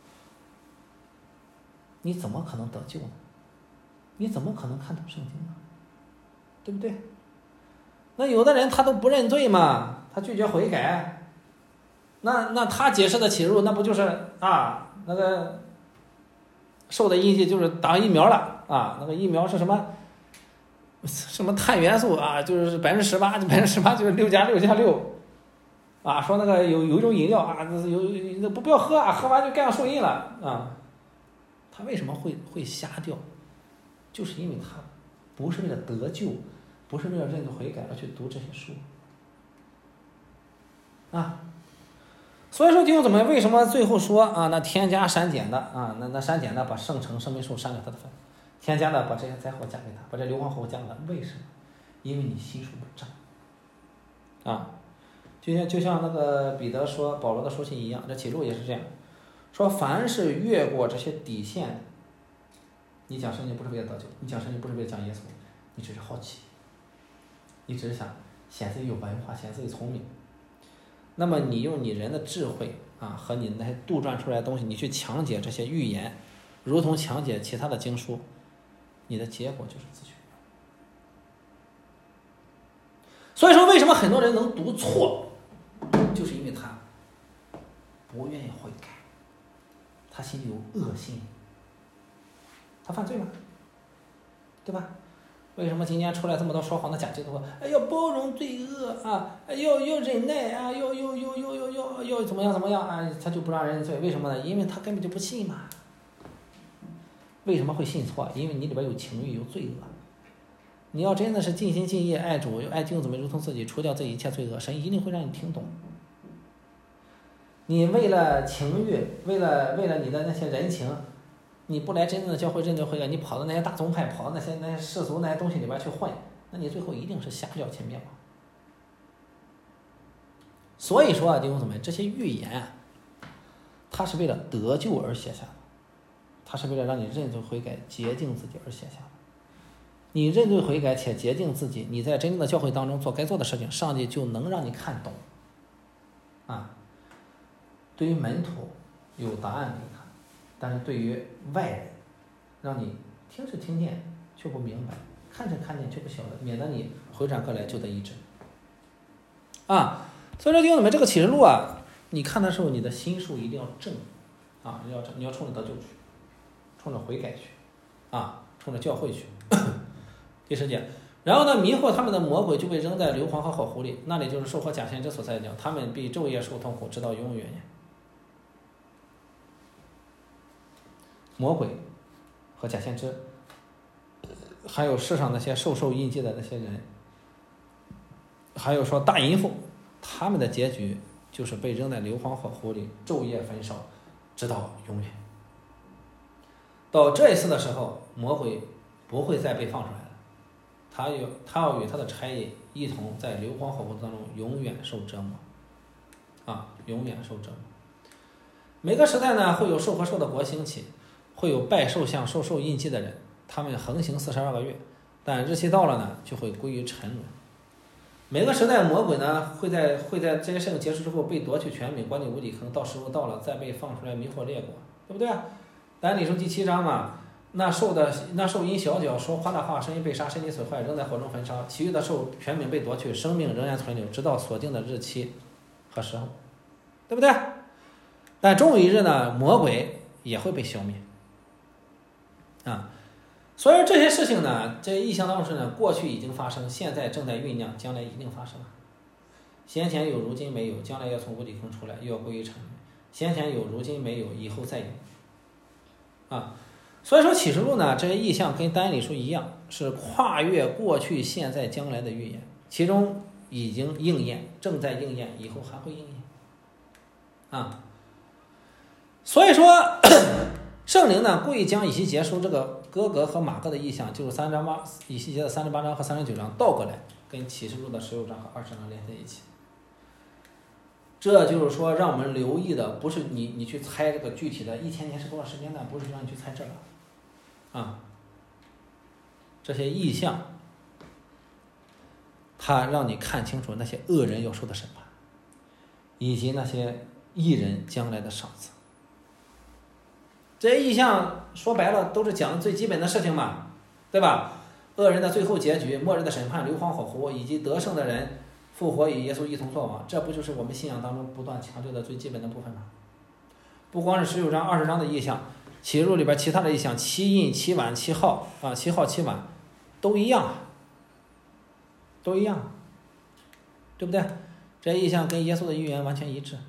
你怎么可能得救呢？你怎么可能看懂圣经呢？对不对？那有的人他都不认罪嘛，他拒绝悔改，那那他解释的启示录，那不就是啊那个受的印记就是打疫苗了啊？那个疫苗是什么？什么碳元素啊？就是百分之十八，百分之十八就是六加六加六啊！说那个有有一种饮料啊，有有不不要喝啊，喝完就盖上受印了啊！他为什么会会瞎掉？就是因为他不是为了得救，不是为了认罪悔改而去读这些书啊。所以说弟兄姊妹，为什么最后说啊，那添加删减的啊，那那删减的把圣城生命树删给他的份，添加的把这些灾祸加给他，把这硫磺火加给他，为什么？因为你心术不正啊。就像就像那个彼得说保罗的书信一样，这启示录也是这样说，凡是越过这些底线的，你讲圣经不是为了得救，你讲圣经不是为了讲耶稣，你只是好奇，你只是想显自己有文化，显自己聪明。那么你用你人的智慧啊和你那些杜撰出来的东西，你去强解这些预言，如同强解其他的经书，你的结果就是自取。所以说为什么很多人能读错，就是因为他不愿意悔改，他心里有恶心，他犯罪了，对吧？为什么今天出来这么多说谎的假基督徒？哎，要包容罪恶啊，要要忍耐啊，要要要要要要要怎么样怎么样啊？他就不让人认罪，为什么呢？因为他根本就不信嘛。为什么会信错？因为你里边有情欲，有罪恶。你要真的是尽心尽意爱主，爱弟兄姊妹如同自己，除掉这一切罪恶，神一定会让你听懂。你为了情欲，为了为了你的那些人情，你不来真正的教会认罪悔改，你跑到那些大宗派，跑到那些那些世俗那些东西里边去混，那你最后一定是瞎掉前面嘛。所以说啊，弟兄姊妹，这些预言啊，它是为了得救而写下的，它是为了让你认罪悔改、洁净自己而写下的。你认罪悔改且洁净自己，你在真正的教会当中做该做的事情，上帝就能让你看懂。啊，对于门徒有答案给他，但是对于外人，让你听是听见却不明白，看是看见却不晓得，免得你回转过来就得医治。啊，所以说弟兄姊妹，这个启示录啊，你看的时候，你的心术一定要正，啊，你要你要冲着得救去，冲着悔改去，啊，冲着教会去。第十节，然后呢，迷惑他们的魔鬼就被扔在硫磺和火湖里，那里就是受火假先知所在的地方，他们必昼夜受痛苦，直到永永远远。魔鬼和假先知，还有世上那些受受印记的那些人，还有说大淫妇，他们的结局就是被扔在硫磺火湖里，昼夜焚烧，直到永远。到这一次的时候，魔鬼不会再被放出来了，他有他要与他的差役一同在硫磺火湖当中永远受折磨，啊，永远受折磨。每个时代呢，会有受和受的国兴起，会有拜兽像、受受印记的人，他们横行四十二个月，但日期到了呢，就会归于沉沦。每个时代魔鬼呢，会在会在这些事情结束之后被夺去权柄，关进无底坑，到时候到了再被放出来迷惑列国，对不对啊？但你说第七章嘛，那兽的那兽因小脚说夸大话，声音被杀，身体损坏，扔在火中焚烧；其余的兽权柄被夺去，生命仍然存留，直到锁定的日期和时候，对不对？ 但终有一日呢，魔鬼也会被消灭啊。所以这些事情呢，这异象当中呢，过去已经发生，现在正在酝酿，将来一定发生。先前有，如今没有，将来要从无底坑出来，又要归于尘埃。先前有，如今没有，以后再有啊。所以说启示录呢，这些异象跟但以理书一样，是跨越过去、现在、将来的预言，其中已经应验，正在应验，以后还会应验啊。所以说圣灵呢，故意将以西结书这个哥格和马各的异象，就是三章八以西结的三十八章和三十九章倒过来，跟启示录的十六章和二十章连在一起。这就是说，让我们留意的不是你你去猜这个具体的一千年是多少时间呢？不是让你去猜这个啊。这些异象，它让你看清楚那些恶人要受的审判，以及那些义人将来的赏赐。这些异象说白了都是讲最基本的事情嘛，对吧？恶人的最后结局、末日的审判、硫磺火湖，以及得胜的人复活与耶稣一同作王，这不就是我们信仰当中不断强调的最基本的部分吗？不光是十九章、二十章的异象，启示录里边其他的异象，七印、七碗、七号啊，七号、七碗，都一样，都一样，对不对？这异象跟耶稣的预言完全一致，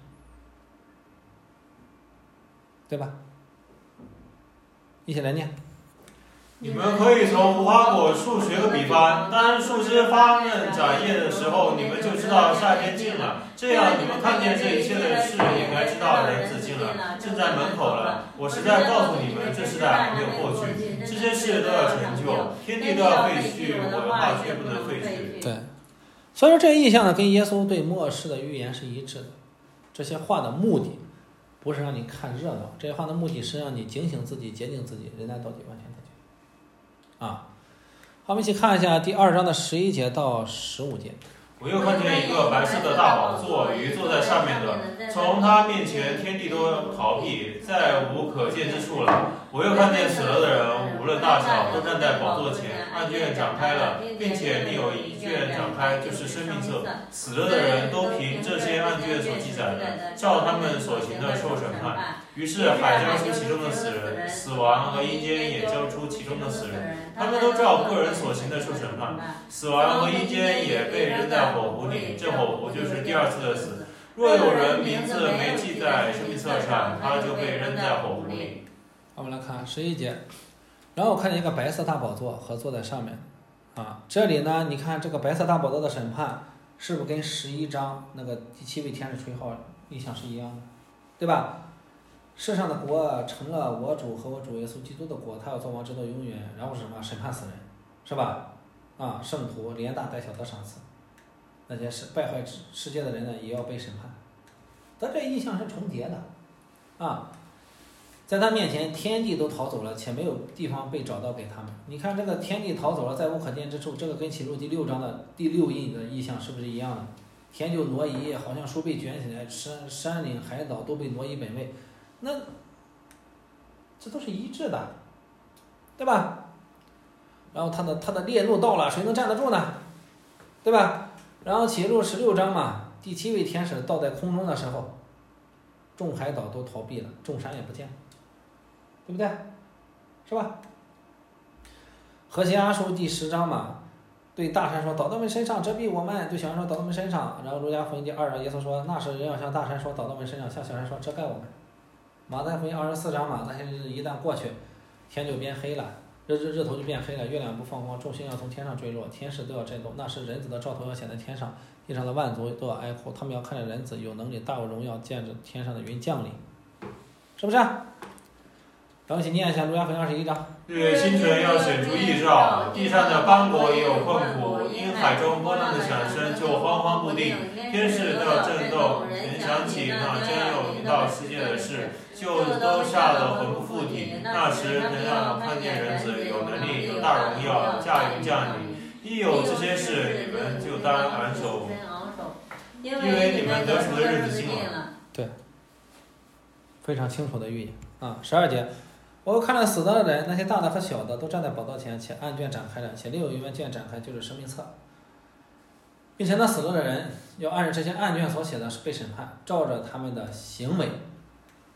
对吧？一起来念。 你们可以从无花果树学个比方，当树枝发嫩长叶的时候，你们就知道夏天近了。这样，你们看见这一切的事，也该知道人子近了，正在门口了。我实在告诉你们，这时代还没有过去，这些事都要成就，天地都要废去，我的话却不能废去。 对，所以说这个意象呢，跟耶稣对末世的预言是一致的。这些话的目的，不是让你看热闹，这些话的目的是让你警醒自己、洁净自己，人来到底，完全得救。啊，好，我们一起看一下第二章的十一节到十五节。 我又看见一个白色的大宝座，鱼坐在上面的，从他面前天地都逃避，再无可见之处了。我又看见死了的人，无论大小，都站在宝座前，案卷展开了，并且另有一卷展开，就是生命册。死了的人都凭这些案卷所记载的，照他们所行的受审判。于是海交出其中的死人，死亡和阴间也交出其中的死人，他们都照个人所行的受审判。死亡和阴间也被扔在火湖里，这火湖就是第二次的死。若有人名字没记在生命册上，他就被扔在火湖里。 我们来看十一节，然后我看见一个白色大宝座和坐在上面，啊，这里呢，你看这个白色大宝座的审判，是不是跟十一章那个第七位天使吹号意象是一样的，对吧？世上的国成了我主和我主耶稣基督的国，他要做王直到永远，然后是什么？审判死人，是吧？啊，圣徒连大带小得赏赐，那些是败坏世界的人呢，也要被审判。但这意象是重叠的，啊，在他面前天地都逃走了，且没有地方被找到给他们。你看这个天地逃走了，在无可见之处，这个跟启示录第六章的第六印的意象是不是一样的？天就挪移，好像书被卷起来，山山岭海岛都被挪移本位。那这都是一致的，对吧？然后他的他的烈怒到了，谁能站得住呢？对吧？然后启示录十六章嘛，第七位天使倒在空中的时候，众海岛都逃避了，众山也不见了，对不对？是吧？何西阿书第十章嘛，对大山说倒到我们身上遮蔽我们，对小山说倒到我们身上。然后路加福音第二章耶稣说，那时人要向大山说倒到我们身上，向小山说遮盖我们。马太福音二十四章嘛，那些日子一旦过去，天就变黑了，日日日头就变黑了，月亮不放光，众星要从天上坠落，天使都要震动。那时人子的兆头要显在天上，地上的万族都要哀哭，他们要看着人子有能力大有荣耀，见着天上的云降临，是不是？咱们一起念一下《路加福音》二十一章。 日月星辰要显出异兆，地上的邦国也有困苦，因海中波浪的响声就慌慌不定，天势都要震动，人想起那真有临到世界的事，就都吓得魂不附体。那时能让看见人子有能力，有大荣耀，驾云降临。一有这些事，你们就当昂首，因为你们得赎的日子近了。 对，非常清楚的预言啊。十二节。我看到死的人，那些大的和小的都站在宝座前，且案卷展开了，且另有一面卷展开，就是生命册，并且那死了的人要按照这些案卷所写的被审判，照着他们的行为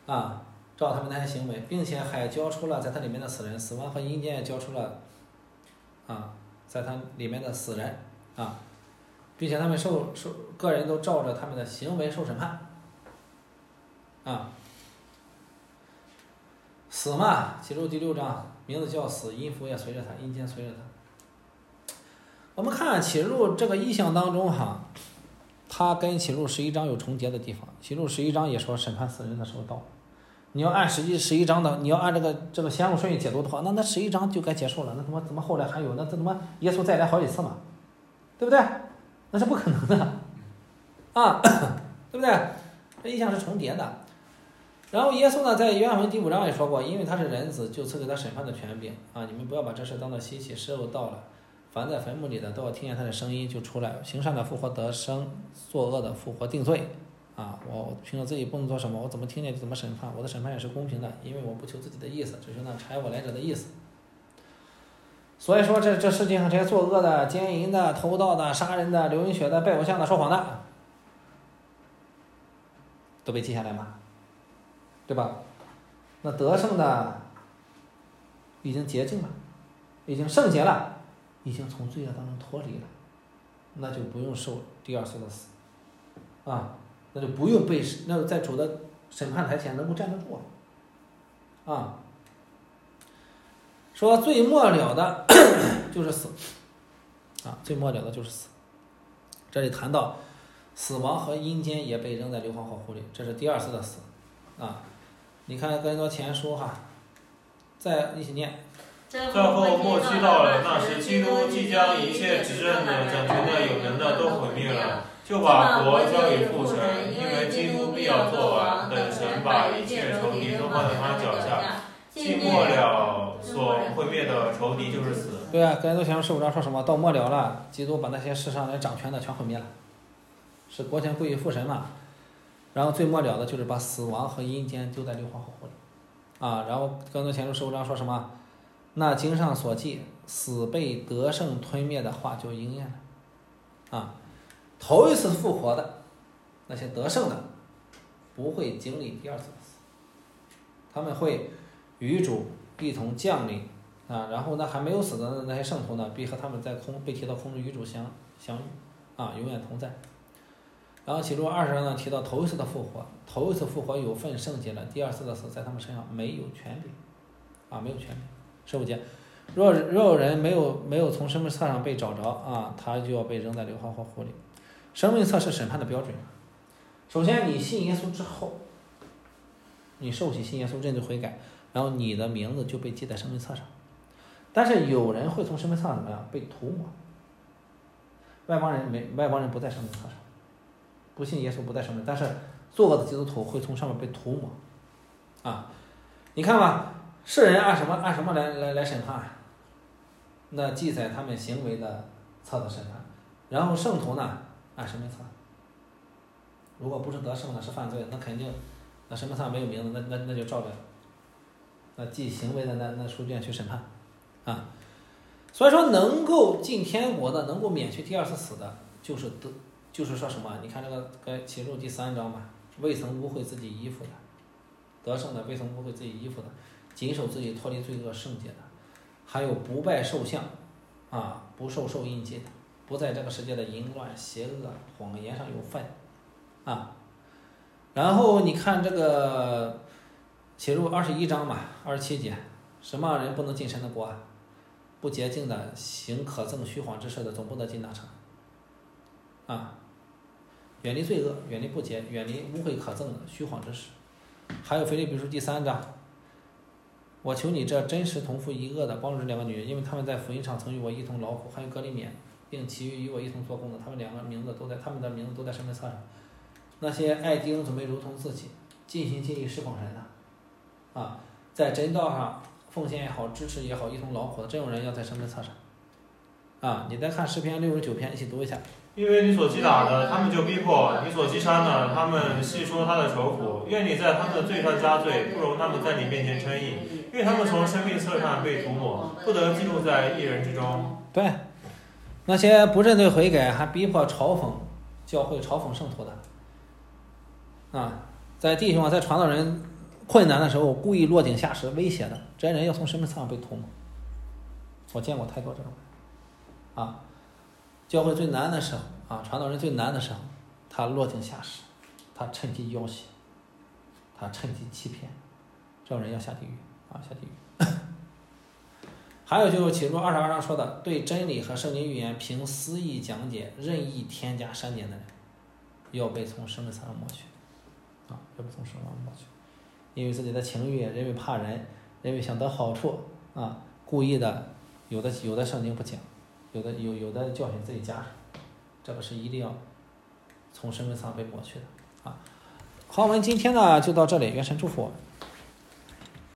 啊，照他们那些行为，并且还交出了在他里面的死人，死亡和阴间也交出了啊，在他里面的死人啊，并且他们受受个人都照着他们的行为受审判啊。死嘛，启示录第六章名字叫死，阴府也随着他，阴间随着他。我们看启示录这个意象当中哈，它跟启示录十一章有重叠的地方。启示录十一章也说审判死人的时候到了，你要按实际十一章的，你要按这个这个先后顺序解读的话，那那十一章就该结束了，那怎么怎么后来还有？那怎么耶稣再来好几次嘛？对不对？那是不可能的啊，对不对？这意象是重叠的。然后耶稣呢，在约翰福音第五章也说过，因为他是人子，就赐给他审判的权柄啊！你们不要把这事当作稀奇，时候到了，凡在坟墓里的都要听见他的声音就出来，行善的复活得生，作恶的复活定罪啊！我凭着自己不能做什么，我怎么听见就怎么审判，我的审判也是公平的，因为我不求自己的意思，只是那差我来者的意思。所以说这这世界上这些作恶的、奸淫的、偷盗的、杀人的、流人血的、拜偶像的、说谎的，都被记下来吗？对吧？那得胜的已经洁净了，已经圣洁了，已经从罪恶当中脱离了，那就不用受第二次的死啊，那就不用被那就在主的审判台前能够站得住啊。说最末了的就是死啊，最末了的就是死。这里谈到死亡和阴间也被扔在硫磺火湖里，这是第二次的死啊。你看《哥林多前书》哈，再一起念。 最后末期到了，那时基督即将一切执政的、掌权的、有能的都毁灭了，就把国交给父神，因为基督必要做完，等神把一切仇敌都放在他脚下。既末了，所毁灭的仇敌就是死。 对啊，《哥林多前书》十五章说什么？到末了了，基督把那些世上来掌权的全毁灭了，使国权归于父神嘛。然后最末了的就是把死亡和阴间丢在硫磺火湖里，啊，然后《哥林多前书》十五章说什么？那经上所记，死被得胜吞灭的话就应验了，啊，头一次复活的那些得胜的，不会经历第二次的死，他们会与主一同降临，啊，然后呢还没有死的那些圣徒呢，必和他们在空被提到空中与主相相遇，啊，永远同在。然后启示录二十章呢提到头一次的复活，头一次复活有份圣洁了，第二次的死在他们身上没有权柄，啊，没有权柄。十五节，若若有人没有没有从生命册上被找着啊，他就要被扔在硫磺火湖里。生命册是审判的标准。首先你信耶稣之后，你受洗信耶稣认罪悔改，然后你的名字就被记在生命册上。但是有人会从生命册上怎么样被涂抹？外邦人没外邦人不在生命册上。不信耶稣不在生命，但是作恶的基督徒会从上面被涂抹，啊，你看吧，世人按什么按什么来来来审判？那记载他们行为的册子审判，然后圣徒呢按生命册。如果不是得胜的是犯罪，那肯定那生命册没有名字，那那那就照着那记行为的那那书卷去审判，啊，所以说能够进天国的，能够免去第二次死的，就是得。就是说什么？你看这个该启示录第三章吧，未曾污秽自己衣服的，得胜的未曾污秽自己衣服的，谨守自己脱离罪恶圣洁的，还有不拜兽像，啊，不受受印记的，不在这个世界的淫乱、邪恶、谎言上有份，啊，然后你看这个启示录二十一章嘛，二十七节，什么人不能进神的国啊？不洁净的，行可憎虚谎之事的，总不得进那城。啊，远离罪恶，远离不洁，远离污秽可憎的虚谎之事。还有腓立比书第三章，我求你这真实同父一恶的帮助这两个女人，因为他们在福音上曾与我一同劳苦，还有格里勉，并其余与我一同做工的，他们两个名字都在，他们的名字都在生命册上。那些爱弟兄姊妹如同自己，尽心尽力侍奉神的，啊，在真道上奉献也好，支持也好，一同劳苦的这种人要在生命册上。啊，你再看诗篇六十九篇，一起读一下。 因为你所击打的，他们就逼迫；你所击杀的，他们细说他的仇苦。愿你在他们的罪上加罪，不容他们在你面前称义。因为他们从生命册上被涂抹，不得记录在一人之中。 对，那些不认罪悔改，还逼迫嘲讽教会、嘲讽圣徒的，啊，在弟兄啊，在传道人困难的时候故意落井下石威胁的，这些人要从生命册上被涂抹。我见过太多这种人啊，教会最难的时候啊，传道人最难的时候，他落井下石，他趁机要挟，他趁机欺骗，这种人要下地狱啊，下地狱。还有就是启示录二十二章说的，对真理和圣经预言凭私意讲解、任意添加删减的人，要被从生命册上抹去啊，要被从生命册上抹去，因为自己的情欲，因为怕人，因为想得好处啊，故意的，有的有的圣经不讲，有的有有的教训自己加上，这个是一定要从生命册上被抹去的啊。好，我们今天呢就到这里，愿神祝福我们。